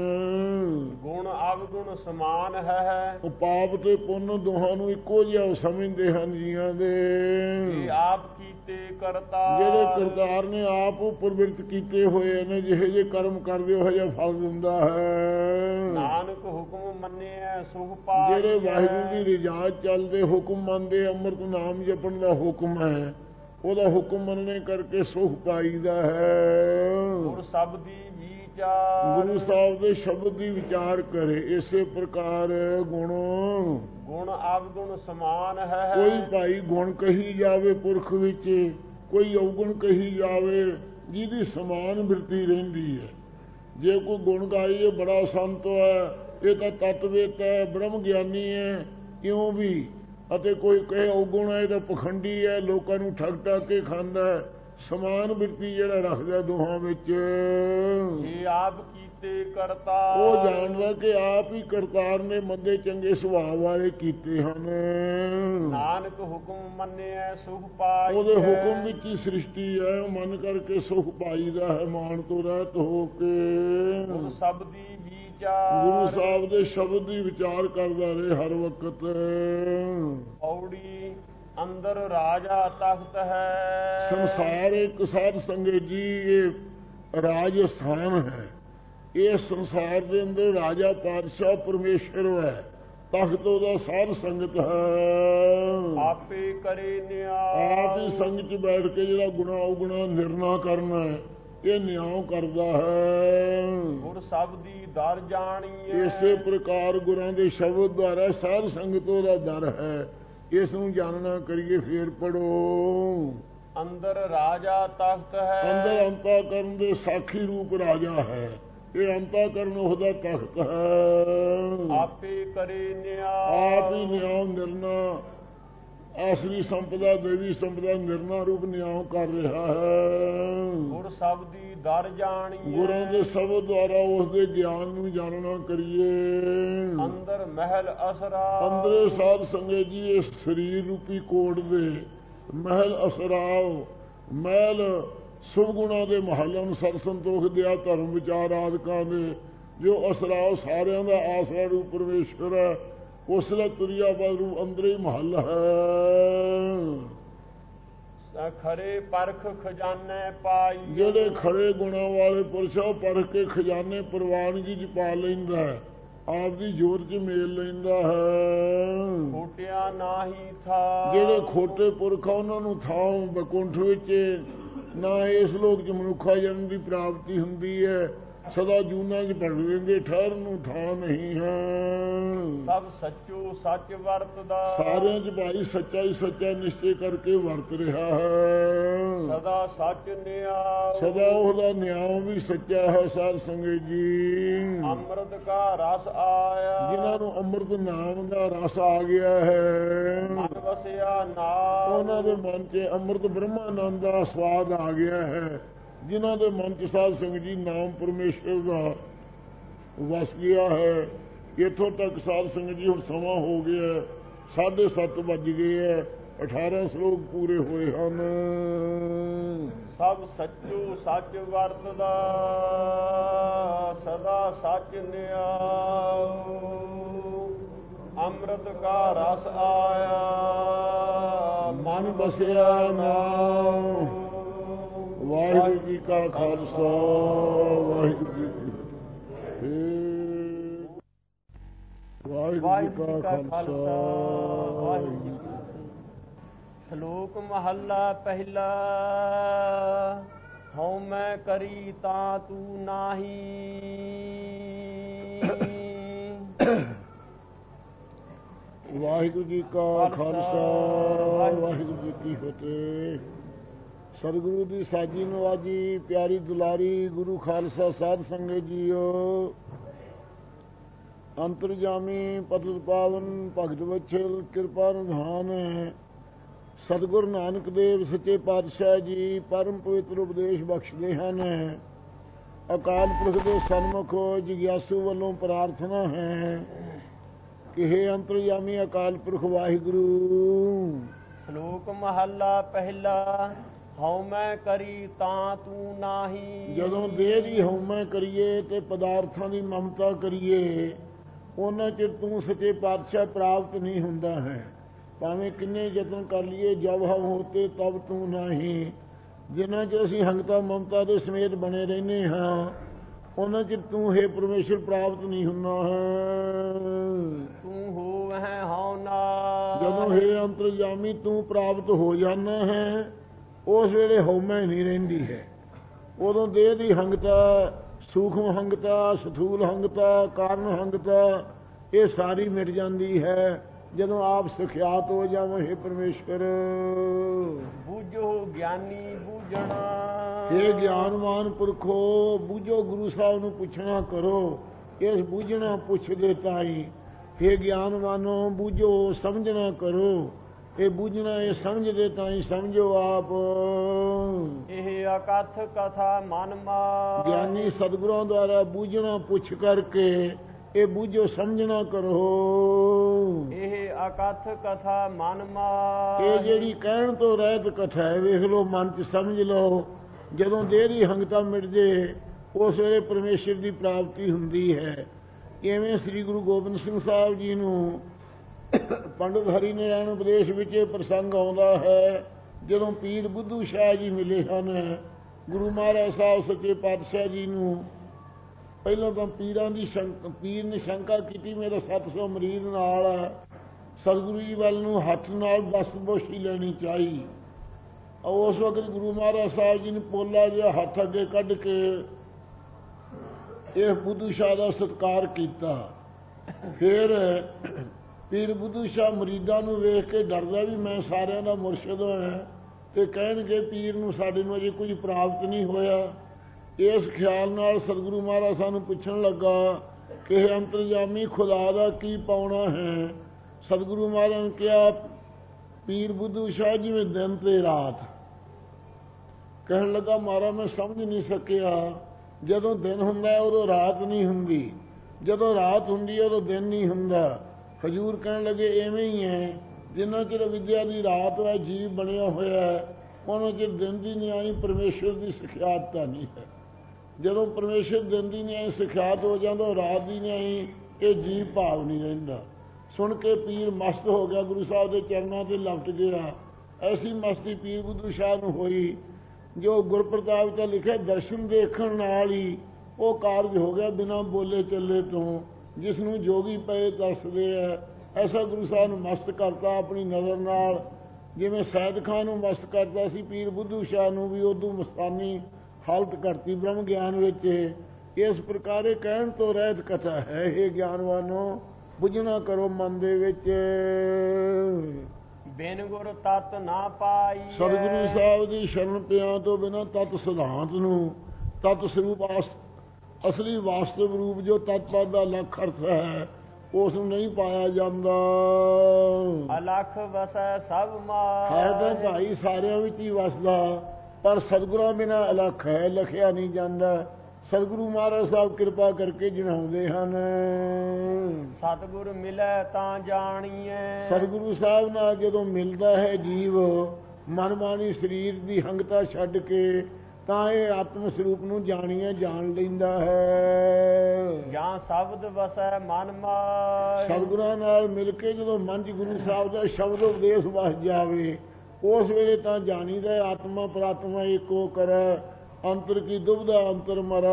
ਗੁਣ ਅਵਗੁਣ ਸਮਾਨ ਹੈ। ਉਹ ਪਾਪ ਤੇ ਪੁੰਨ ਦੋਹਾਂ ਨੂੰ ਇੱਕੋ ਜਿਹਾ ਸਮਝਦੇ ਹਨ ਜੀਆਂ ਦੇ। ਆਪ ਕੀਤੇ ਕਰਤਾ ਜਿਹੜੇ ਕਰਤਾਰ ਨੇ ਆਪ ਪ੍ਰਵਿਰਤ ਕੀਤੇ ਹੋਏ ਨੇ, ਜਿਹੇ ਜੇ ਕਰਮ ਕਰਦੇ ਉਹ ਜਿਹਾ ਫਲ ਦਿੰਦਾ ਹੈ। ਨਾਨਕ ਹੁਕਮ ਮੰਨਿਆ ਸੁਖ ਪਾਈ। ਜਿਹੜੇ ਵਾਹਿਗੁਰੂ ਦੀ ਰਜ਼ਾ ਚੱਲਦੇ ਹੁਕਮ ਮੰਨਦੇ, ਅੰਮ੍ਰਿਤ ਨਾਮ ਜਪਣ ਦਾ ਹੁਕਮ ਹੈ, ਉਹਦਾ ਹੁਕਮ ਮੰਨਣੇ ਕਰਕੇ ਸੁਖ ਪਾਈਦਾ ਹੈ। ਗੁਰ ਸ਼ਬਦ ਦੀ ਵਿਚਾਰ ਗੁਰੂ ਸਾਹਿਬ ਦੇ ਸ਼ਬਦ ਦੀ ਵਿਚਾਰ ਕਰੇ। ਇਸੇ ਪ੍ਰਕਾਰ ਗੁਣ ਗੁਣ ਅਵਗੁਣ ਸਮਾਨ ਹੈ। ਕੋਈ ਭਾਈ ਗੁਣ ਕਹੀ ਜਾਵੇ ਪੁਰਖ ਵਿੱਚ, ਕੋਈ ਔਗੁਣ ਕਹੀ ਜਾਵੇ, ਜਿਹਦੀ ਸਮਾਨ ਬਿਰਤੀ ਰਹਿੰਦੀ ਹੈ। ਜੇ ਕੋਈ ਗੁਣ ਗਾਈਏ ਬੜਾ ਸੰਤ ਹੈ, ਇਹ ਤਾਂ ਤਤਵੇਤ ਹੈ, ਬ੍ਰਹਮ ਗਿਆਨੀ ਹੈ, ਇਉਂ ਵੀ, ਅਤੇ ਕੋਈ ਕਹੇ ਔਗੁਣ ਹੈ ਤਾਂ ਪਖੰਡੀ ਹੈ, ਲੋਕਾਂ ਨੂੰ ਠੱਗ ਠੱਗ ਕੇ ਖਾਂਦਾ। ਸਮਾਨ ਬਿਰਤੀ ਜਿਹੜਾ ਰੱਖਦਾ ਦੋਹਾਂ ਵਿੱਚ, ਜੇ ਆਪ ਕੀਤੇ ਕਰਤਾ ਉਹ ਜਾਣਦਾ ਕਿ ਆਪ ਹੀ ਕਰਤਾਰ ਨੇ ਮੰਦੇ ਚੰਗੇ ਸੁਭਾਅ ਵਾਲੇ ਕੀਤੇ ਹਨ। ਨਾਨਕ ਹੁਕਮ ਮੰਨਿਆ ਸੁਖ ਪਾਈ। ਉਹਦੇ ਹੁਕਮ ਵਿੱਚ ਹੀ ਸ੍ਰਿਸ਼ਟੀ ਹੈ, ਮਨ ਕਰਕੇ ਸੁਖ ਪਾਈਦਾ ਹੈ ਮਾਨ ਤੋਂ ਰਹਿਤ ਹੋ ਕੇ। ਗੁਰੂ ਸ਼ਬਦ ਦੀ ਵਿਚਾਰ ਗੁਰੂ ਸਾਹਿਬ ਦੇ ਸ਼ਬਦ ਦੀ ਵਿਚਾਰ ਕਰਦਾ ਰਹੇ ਹਰ ਵਕਤ। ਔੜੀ ਅੰਦਰ ਰਾਜਾ ਤਖਤ ਹੈ। ਸੰਸਾਰ ਇੱਕ ਸਾਧ ਸੰਗਤ ਜੀ ਇਹ ਰਾਜ ਸਥਾਨ ਹੈ। ਇਹ ਸੰਸਾਰ ਦੇ ਅੰਦਰ ਰਾਜਾ ਪਾਤਸ਼ਾਹ ਪਰਮੇਸ਼ਰ ਹੈ, ਤਖਤ ਉਹਦਾ ਸਾਧ ਸੰਗਤ ਹੈ। ਆਪੇ ਕਰੇ ਨਿਆਂ। ਆਪ ਹੀ ਸੰਗਤ 'ਚ ਬੈਠ ਕੇ ਜਿਹੜਾ ਗੁਣਾ ਉਗਣਾ ਨਿਰਣਾ ਕਰਨਾ ਹੈ, ਇਹ ਨਿਆਂ ਕਰਦਾ ਹੈ। ਗੁਰ ਸ਼ਬਦ ਦੀ ਦਰ ਜਾਣੀਏ। ਇਸੇ ਪ੍ਰਕਾਰ ਗੁਰਾਂ ਦੇ ਸ਼ਬਦ ਦੁਆਰਾ ਸਾਧ ਸੰਗਤ ਉਹਦਾ ਦਰ ਹੈ। ਇਸ ਨੂੰ ਜਾਣਨਾ ਕਰੀਏ ਫੇਰ ਪੜੋ। ਅੰਦਰ ਰਾਜਾ ਤਖਤ ਹੈ। ਅੰਦਰ ਅੰਤਾ ਕਰਨ ਦੇ ਸਾਖੀ ਰੂਪ ਰਾਜਾ ਹੈ। ਇਹ ਅੰਤਾ ਕਰਨ ਉਹਦਾ ਤਖਤ ਹੈ। ਆਪੇ ਕਰੇ ਨਿਆਂ। ਆਪ ਹੀ ਨਿਆਂ ਨਿਰਣਾ, ਆਸਰੀ ਸੰਪਦਾ ਦੇਵੀ ਸੰਪਦਾ ਨਿਰਣਾ ਰੂਪ ਨਿਆਂ ਕਰ ਰਿਹਾ ਹੈ। ਗੁਰ ਸ਼ਬਦ ਦੀ ਦਰ ਜਾਣੀਏ। ਗੁਰਾਂ ਦੇ ਸ਼ਬਦ ਦੁਆਰਾ ਉਸ ਦੇ ਗਿਆਨ ਨੂੰ ਜਾਣਨਾ ਕਰੀਏ। ਅੰਦਰ ਮਹਿਲ ਅਸਰਾ। ਅੰਦਰੇ ਸਾਧ ਸੰਗਤ ਜੀ ਇਸ ਸਰੀਰ ਰੂਪੀ ਕੋਟ ਦੇ ਮਹਿਲ ਅਸਰਾਓ ਮਹਿਲ ਸੁਭ ਗੁਣਾ ਦੇ ਮਹਲਾਂ ਸਤ ਸੰਤੋਖ ਦਿਆ ਧਰਮ ਵਿਚਾਰ ਆਦਿਕਾਂ ਦੇ ਜੋ ਅਸਰਾਓ ਸਾਰਿਆਂ ਦਾ ਆਸਰਾ ਰੂਪ ਪਰਮੇਸ਼ਵਰ ਹੈ। ਉਸ ਲਈ ਤੁਰਿਆ ਬਦਰੂ ਅੰਦਰ ਹੀ ਮਹੱਲ ਹੈ। ਖਰੇ ਪਰਖ ਖਜ਼ਾਨੇ ਪਾਈ ਜਿਹੜੇ ਖਰੇ ਗੁਣਾਂ ਵਾਲੇ ਪੁਰਸ਼ ਉਹ ਪਰਖ ਕੇ ਖਜ਼ਾਨੇ ਪ੍ਰਵਾਨਗੀ ਚ ਪਾ ਲੈਂਦਾ ਹੈ, ਆਪ ਦੀ ਜੋਤ ਚ ਮੇਲ ਲੈਂਦਾ ਹੈ। ਖੋਟਿਆ ਨਾਹੀ ਥਾ ਜਿਹੜੇ ਖੋਟੇ ਪੁਰਖ ਉਹਨਾਂ ਨੂੰ ਥਾਂ ਬੈਕੁੰਠ ਵਿੱਚ ਨਾ ਇਸ ਲੋਕ ਚ ਮਨੁੱਖਾ ਜਨਮ ਦੀ ਪ੍ਰਾਪਤੀ ਹੁੰਦੀ ਹੈ, ਸਦਾ ਜੂਨਾਂ ਚ ਭੜ ਲੈਂਦੇ, ਠਹਿਰਨ ਨੂੰ ਥਾਂ ਨਹੀਂ ਹੈ। ਸਭ ਸੱਚੋ ਸੱਚ ਵਰਤਦਾ ਸਾਰਿਆਂ ਚ ਭਾਈ ਸੱਚਾ ਹੀ ਸੱਚਾ ਨਿਸ਼ਚੈ ਕਰਕੇ ਵਰਤ ਰਿਹਾ ਹੈ। ਸਦਾ ਸੱਚ ਨਿਆ ਸਦਾ ਉਹਦਾ ਨਿਆਂ ਵੀ ਸੱਚਾ ਹੈ। ਸਾਧ ਸੰਗਤ ਜੀ ਅੰਮ੍ਰਿਤ ਕਾ ਰਸ ਆਇਆ ਜਿਨ੍ਹਾਂ ਨੂੰ ਅੰਮ੍ਰਿਤ ਨਾਮ ਦਾ ਰਸ ਆ ਗਿਆ ਹੈ, ਮਨ ਵਸਿਆ ਨਾਮ ਉਹਨਾਂ ਦੇ ਮਨ ਚ ਅੰਮ੍ਰਿਤ ਬ੍ਰਹਮਾਨੰਦ ਦਾ ਸਵਾਦ ਆ ਗਿਆ ਹੈ। ਜਿਨ੍ਹਾਂ ਦੇ ਮਨ ਚ ਸਾਧ ਸੰਗਤ ਜੀ ਨਾਮ ਪਰਮੇਸ਼ਰ ਦਾ ਵਸ ਗਿਆ ਹੈ। ਇੱਥੋਂ ਤੱਕ ਸਾਧ ਸੰਗਤ ਜੀ ਹੁਣ ਸਮਾਂ ਹੋ ਗਿਆ, ਸਾਢੇ ਸੱਤ ਵੱਜ ਗਏ ਹੈ, ਅਠਾਰਾਂ ਸ਼ਲੋਕ ਪੂਰੇ ਹੋਏ ਹਨ। ਸਭ ਸੱਚੋ ਸੱਚ ਵਰਤਦਾ ਸਦਾ ਸੱਚ ਨਿਆਉ ਅੰਮ੍ਰਿਤ ਕਾ ਰਸ ਆਇਆ ਮਨ ਬਸਿਆ ਨਾਮ। ਵਾਹਿਗੁਰੂ ਜੀ ਕਾ ਖਾਲਸਾ ਵਾਹਿਗੁਰੂ ਜੀ ਕੀ ਫਤਿਹ। ਵਾਹਿਗੁਰੂ ਜੀ ਕਾ ਖਾਲਸਾ ਵਾਹਿਗੁਰੂ ਜੀ ਕੀ ਫਤਿਹ। ਸ਼ਲੋਕ ਮਹੱਲਾ ਪਹਿਲਾ। ਹਉ ਮੈਂ ਕਰੀ ਤਾਂ ਤੂੰ ਨਾਹੀ ਵਾਹਿਗੁਰੂ ਜੀ ਕਾ ਖਾਲਸਾ ਵਾਹਿਗੁਰੂ ਜੀ ਕੀ ਫਤਿਹ। ਸਤਿਗੁਰੂ ਦੀ ਸਾਜੀ ਨਵਾਜੀ ਪਿਆਰੀ ਦੁਲਾਰੀ ਗੁਰੂ ਖਾਲਸਾ ਸਾਧ ਸੰਗਤ ਜੀਓ, ਅੰਤਰਜਾਮੀ ਪਤਿਤ ਪਾਵਨ ਭਗਤ ਵਛਲ ਕਿਰਪਾ ਨਿਧਾਨ ਸਤਿਗੁਰੂ ਨਾਨਕ ਦੇਵ ਸੱਚੇ ਪਾਤਸ਼ਾਹ ਜੀ ਪਰਮ ਪਵਿੱਤਰ ਉਪਦੇਸ਼ ਬਖਸ਼ਦੇ ਹਨ। ਅਕਾਲ ਪੁਰਖ ਦੇ ਸਨਮੁਖ ਜਿਗਿਆਸੂ ਵੱਲੋਂ ਪ੍ਰਾਰਥਨਾ ਹੈ ਕਿ ਹੇ ਅੰਤਰਜਾਮੀ ਅਕਾਲ ਪੁਰਖ ਵਾਹਿਗੁਰੂ। ਸ਼ਲੋਕ ਮਹੱਲਾ ਪਹਿਲਾ। ਹਉ ਮੈਂ ਕਰੀ ਤਾਂ ਤੂੰ ਨਾਹੀ। ਜਦੋਂ ਦੇਹ ਦੀ ਹਉਮੈ ਕਰੀਏ ਤੇ ਪਦਾਰਥਾਂ ਦੀ ਮਮਤਾ ਕਰੀਏ, ਉਹਨਾਂ ਚਿਰ ਤੂੰ ਸੱਚੇ ਪਾਤਸ਼ਾਹ ਪ੍ਰਾਪਤ ਨਹੀਂ ਹੁੰਦਾ ਹੈ। ਭਾਵੇਂ ਕਿੰਨੇ ਯਤਨ ਕਰ ਲਈਏ, ਜਬ ਹਮ ਹੋਤੇ ਤਬ ਤੂੰ ਨਹੀਂ। ਜਿੰਨਾ ਚਿਰ ਅਸੀਂ ਹੰਗਤਾ ਮਮਤਾ ਦੇ ਸਮੇਤ ਬਣੇ ਰਹਿੰਦੇ ਹਾਂ, ਉਹਨਾਂ ਚਿਰ ਤੂੰ ਹੈ ਪਰਮੇਸ਼ਰ ਪ੍ਰਾਪਤ ਨਹੀਂ ਹੁੰਦਾ ਹੈ। ਤੂੰ ਹੋ ਹੈ ਹਉ ਨਾ। ਜਦੋਂ ਹੈ ਅੰਤਰਜਾਮੀ ਤੂੰ ਪ੍ਰਾਪਤ ਹੋ ਜਾਣਾ ਹੈ, ਉਸ ਵੇਲੇ ਹਉਮੈ ਨਹੀਂ ਰਹਿੰਦੀ ਹੈ। ਉਦੋਂ ਦੇਹ ਦੀ ਹੰਗਤਾ, ਸੂਖਮ ਹੰਗਤਾ, ਸਥੂਲ ਹੰਗਤਾ, ਕਾਰਨ ਹੰਗਤਾ ਇਹ ਸਾਰੀ ਮਿਟ ਜਾਂਦੀ ਹੈ ਜਦੋਂ ਆਪ ਸੁਖਿਆਤ ਹੋ ਜਾਵੋ। ਹੇ ਪਰਮੇਸ਼ਵਰ ਬੂਝੋ ਗਿਆਨੀ ਬੂਝਣਾ। ਹੇ ਗਿਆਨਵਾਨ ਪੁਰਖੋ ਬੂਝੋ, ਗੁਰੂ ਸਾਹਿਬ ਨੂੰ ਪੁੱਛਣਾ ਕਰੋ। ਇਸ ਬੂਝਣਾ ਪੁੱਛਦੇ ਤਾਈ। ਹੇ ਗਿਆਨਵਾਨੋ ਬੂਝੋ, ਸਮਝਣਾ ਕਰੋ। ਇਹ ਬੂਝਣਾ ਇਹ ਸਮਝਦੇ ਤਾਂ ਹੀ ਸਮਝੋ ਆਪ। ਇਹ ਅਕਥ ਕਥਾ ਮਨ ਮਾਰ। ਗਿਆਨੀ ਸਤਿਗੁਰਾਂ ਦੁਆਰਾ ਬੂਝਣਾ ਪੁੱਛ ਕਰਕੇ ਇਹ ਬੂਝੋ ਸਮਝਣਾ ਕਰੋ। ਇਹ ਅਕਥ ਕਥਾ ਮਨ ਮਾਰ। ਇਹ ਜਿਹੜੀ ਕਹਿਣ ਤੋਂ ਰਹਿਤ ਕਥਾ ਹੈ, ਵੇਖ ਲਓ ਮਨ ਚ ਸਮਝ ਲਓ। ਜਦੋਂ ਦੇਹ ਦੀ ਹੰਗਤਾ ਮਿਟ ਜੇ ਉਸ ਵੇਲੇ ਪਰਮੇਸ਼ਰ ਦੀ ਪ੍ਰਾਪਤੀ ਹੁੰਦੀ ਹੈ। ਇਵੇਂ ਸ੍ਰੀ ਗੁਰੂ ਗੋਬਿੰਦ ਸਿੰਘ ਸਾਹਿਬ ਜੀ ਨੂੰ ਪੰਡਿਤ ਹਰੀ ਨਾਰਾਇਣ ਉਪਦੇਸ਼ ਵਿੱਚ ਪ੍ਰਸੰਗ ਆਉਂਦਾ ਹੈ। ਜਦੋਂ ਪੀਰ ਬੁੱਧੂ ਸ਼ਾਹ ਜੀ ਮਿਲੇ ਹਨ ਗੁਰੂ ਮਹਾਰਾਜ ਸਾਹਿਬ ਸੱਚੇ ਪਾਤਸ਼ਾਹ ਜੀ ਨੂੰ, ਪਹਿਲਾਂ ਤਾਂ ਪੀਰਾਂ ਦੀ ਸ਼ੰਕ ਪੀਰ ਨੇ ਸ਼ੰਕਾ ਕੀਤੀ ਮੇਰਾ ਸੱਤ ਸੌ ਮਰੀਦ ਨਾਲ ਹੈ, ਸਤਿਗੁਰੂ ਜੀ ਵੱਲ ਨੂੰ ਹੱਥ ਨਾਲ ਦਸਤਬੋਸ਼ੀ ਲੈਣੀ ਚਾਹੀ। ਉਸ ਵਕਤ ਗੁਰੂ ਮਹਾਰਾਜ ਸਾਹਿਬ ਜੀ ਨੇ ਪੋਲਾ ਜਿਹਾ ਹੱਥ ਅੱਗੇ ਕੱਢ ਕੇ ਇਹ ਬੁੱਧੂ ਸ਼ਾਹ ਦਾ ਸਤਿਕਾਰ ਕੀਤਾ। ਫਿਰ ਪੀਰ ਬੁੱਧੂ ਸ਼ਾਹ ਮਰੀਦਾਂ ਨੂੰ ਵੇਖ ਕੇ ਡਰਦਾ ਵੀ ਮੈਂ ਸਾਰਿਆਂ ਦਾ ਮੁਰਸ਼ਿਦ ਹਾਂ ਤੇ ਕਹਿਣਗੇ ਪੀਰ ਨੂੰ ਸਾਡੇ ਨੂੰ ਅਜੇ ਕੁਝ ਪ੍ਰਾਪਤ ਨਹੀਂ ਹੋਇਆ। ਇਸ ਖਿਆਲ ਨਾਲ ਸਤਿਗੁਰੂ ਮਹਾਰਾਜ ਸਾਨੂੰ ਪੁੱਛਣ ਲੱਗਾ ਕਿ ਇਹ ਅੰਤਰਜਾਮੀ ਖੁਦਾ ਦਾ ਕੀ ਪਾਉਣਾ ਹੈ। ਸਤਿਗੁਰੂ ਮਹਾਰਾਜ ਨੇ ਕਿਹਾ ਪੀਰ ਬੁੱਧੂ ਸ਼ਾਹ ਜਿਵੇਂ ਦਿਨ ਤੇ ਰਾਤ। ਕਹਿਣ ਲੱਗਾ ਮਹਾਰਾਜ ਮੈਂ ਸਮਝ ਨਹੀਂ ਸਕਿਆ, ਜਦੋਂ ਦਿਨ ਹੁੰਦਾ ਉਦੋਂ ਰਾਤ ਨਹੀਂ ਹੁੰਦੀ, ਜਦੋਂ ਰਾਤ ਹੁੰਦੀ ਉਦੋਂ ਦਿਨ ਨਹੀਂ ਹੁੰਦਾ। ਹਜ਼ੂਰ ਕਹਿਣ ਲੱਗੇ ਐਵੇਂ ਹੀ ਹੈ, ਜਿੰਨਾ ਚਿਰ ਵਿਦਿਆ ਦੀ ਰਾਤ ਹੈ, ਜੀਵ ਬਣਿਆ ਹੋਇਆ ਹੈ, ਉਹਨਾਂ ਚਿਰ ਦਿਨ ਦੀ ਨਿਆਈ ਪਰਮੇਸ਼ਰ ਦੀ ਸਿਖਿਆਤਤਾ ਨਹੀਂ ਹੈ। ਜਦੋਂ ਪਰਮੇਸ਼ਰ ਦਿਨ ਦੀ ਨਿਆਈ ਸਿਖਿਆਤ ਹੋ ਜਾਂਦਾ, ਉਹ ਰਾਤ ਦੀ ਨਿਆਈ ਇਹ ਜੀਵ ਭਾਵ ਨਹੀਂ ਰਹਿੰਦਾ। ਸੁਣ ਕੇ ਪੀਰ ਮਸਤ ਹੋ ਗਿਆ, ਗੁਰੂ ਸਾਹਿਬ ਦੇ ਚਰਨਾਂ 'ਤੇ ਲਪਟ ਗਿਆ। ਐਸੀ ਮਸਤੀ ਪੀਰ ਬੁੱਧੂ ਸ਼ਾਹ ਨੂੰ ਹੋਈ, ਜੋ ਗੁਰਪ੍ਰਤਾਪ 'ਚ ਲਿਖਿਆ, ਦਰਸ਼ਨ ਦੇਖਣ ਨਾਲ ਹੀ ਉਹ ਕਾਰਜ ਹੋ ਗਿਆ ਬਿਨਾਂ ਬੋਲੇ ਚੱਲੇ ਤੋਂ, ਜਿਸ ਨੂੰ ਜੋਗੀ ਪਏ ਤਰਸਦੇ ਹੈ। ਐਸਾ ਗੁਰੂ ਸਾਹਿਬ ਨੂੰ ਮਸਤ ਕਰਤਾ ਆਪਣੀ ਨਜ਼ਰ ਨਾਲ, ਜਿਵੇਂ ਸੈਦ ਖਾਨ ਨੂੰ ਮਸਤ ਕਰਤਾ ਸੀ, ਪੀਰ ਬੁੱਧੂ ਸ਼ਾਹ ਨੂੰ ਵੀ ਉਦੋਂ ਮਸਤਾਨੀ ਹਾਲਤ ਕਰਤੀ ਬ੍ਰਹਮ ਗਿਆਨ ਵਿੱਚ। ਇਸ ਪ੍ਰਕਾਰ ਇਹ ਕਹਿਣ ਤੋਂ ਰਹਿਤ ਕਥਾ ਹੈ। ਇਹ ਗਿਆਨਵਾਨੋ, ਬੁੱਝਣਾ ਕਰੋ ਮਨ ਦੇ ਵਿੱਚ। ਬਿਨ ਗੁਰ ਤਤ ਨਾ ਪਾਈ। ਸਤਿਗੁਰੂ ਸਾਹਿਬ ਦੀ ਸ਼ਰਨ ਪਿਆਂ ਤੋਂ ਬਿਨਾਂ ਤਤ ਸਿਧਾਂਤ ਨੂੰ, ਤਤ ਸਰੂਪ ਅਸਲੀ ਵਾਸਤਵ ਰੂਪ ਜੋ ਤਤਪਦ ਦਾ ਲੱਖ ਅਰਥ ਹੈ, ਉਸ ਨੂੰ ਨਹੀਂ ਪਾਇਆ ਜਾਂਦਾ। ਅਲਖ ਵਸੈ ਸਭ ਮਾਇ। ਹੈ ਤਾਂ ਭਾਈ ਸਾਰਿਆਂ ਵਿੱਚ ਹੀ ਵਸਦਾ, ਪਰ ਸਤਿਗੁਰਾਂ ਬਿਨਾਂ ਅਲਖ ਹੈ, ਲਖਿਆ ਨਹੀਂ ਜਾਂਦਾ। ਸਤਿਗੁਰੂ ਮਹਾਰਾਜ ਸਾਹਿਬ ਕਿਰਪਾ ਕਰਕੇ ਜਣਾਉਂਦੇ ਹਨ। ਸਤਿਗੁਰ ਮਿਲੈ ਤਾਂ ਜਾਣੀਐ। ਸਤਿਗੁਰੂ ਸਾਹਿਬ ਨਾਲ ਜਦੋਂ ਮਿਲਦਾ ਹੈ ਜੀਵ, ਮਨਮਾਨੀ ਸਰੀਰ ਦੀ ਹੰਗਤਾ ਛੱਡ ਕੇ, ਤਾਂ ਇਹ ਆਤਮ ਸਰੂਪ ਨੂੰ ਜਾਣੀਏ, ਜਾਣ ਲੈਂਦਾ ਹੈ। ਜਾਂ ਸ਼ਬਦ ਵਸੈ ਮਨ ਮਾਇ। ਸਤਿਗੁਰਾਂ ਨਾਲ ਮਿਲ ਕੇ ਜਦੋਂ ਮਨ 'ਚ ਗੁਰੂ ਸਾਹਿਬ ਦਾ ਸ਼ਬਦ ਉਪਦੇਸ਼ ਵਸ ਜਾਵੇ, ਉਸ ਵੇਲੇ ਤਾਂ ਜਾਣੀਦਾ ਆਤਮਾ ਪ੍ਰਾਤਮਾ ਏਕੋ ਕਰੈ, ਅੰਤਰ ਕੀ ਦੁਬਦਾ ਅੰਤਰ ਮਰੈ।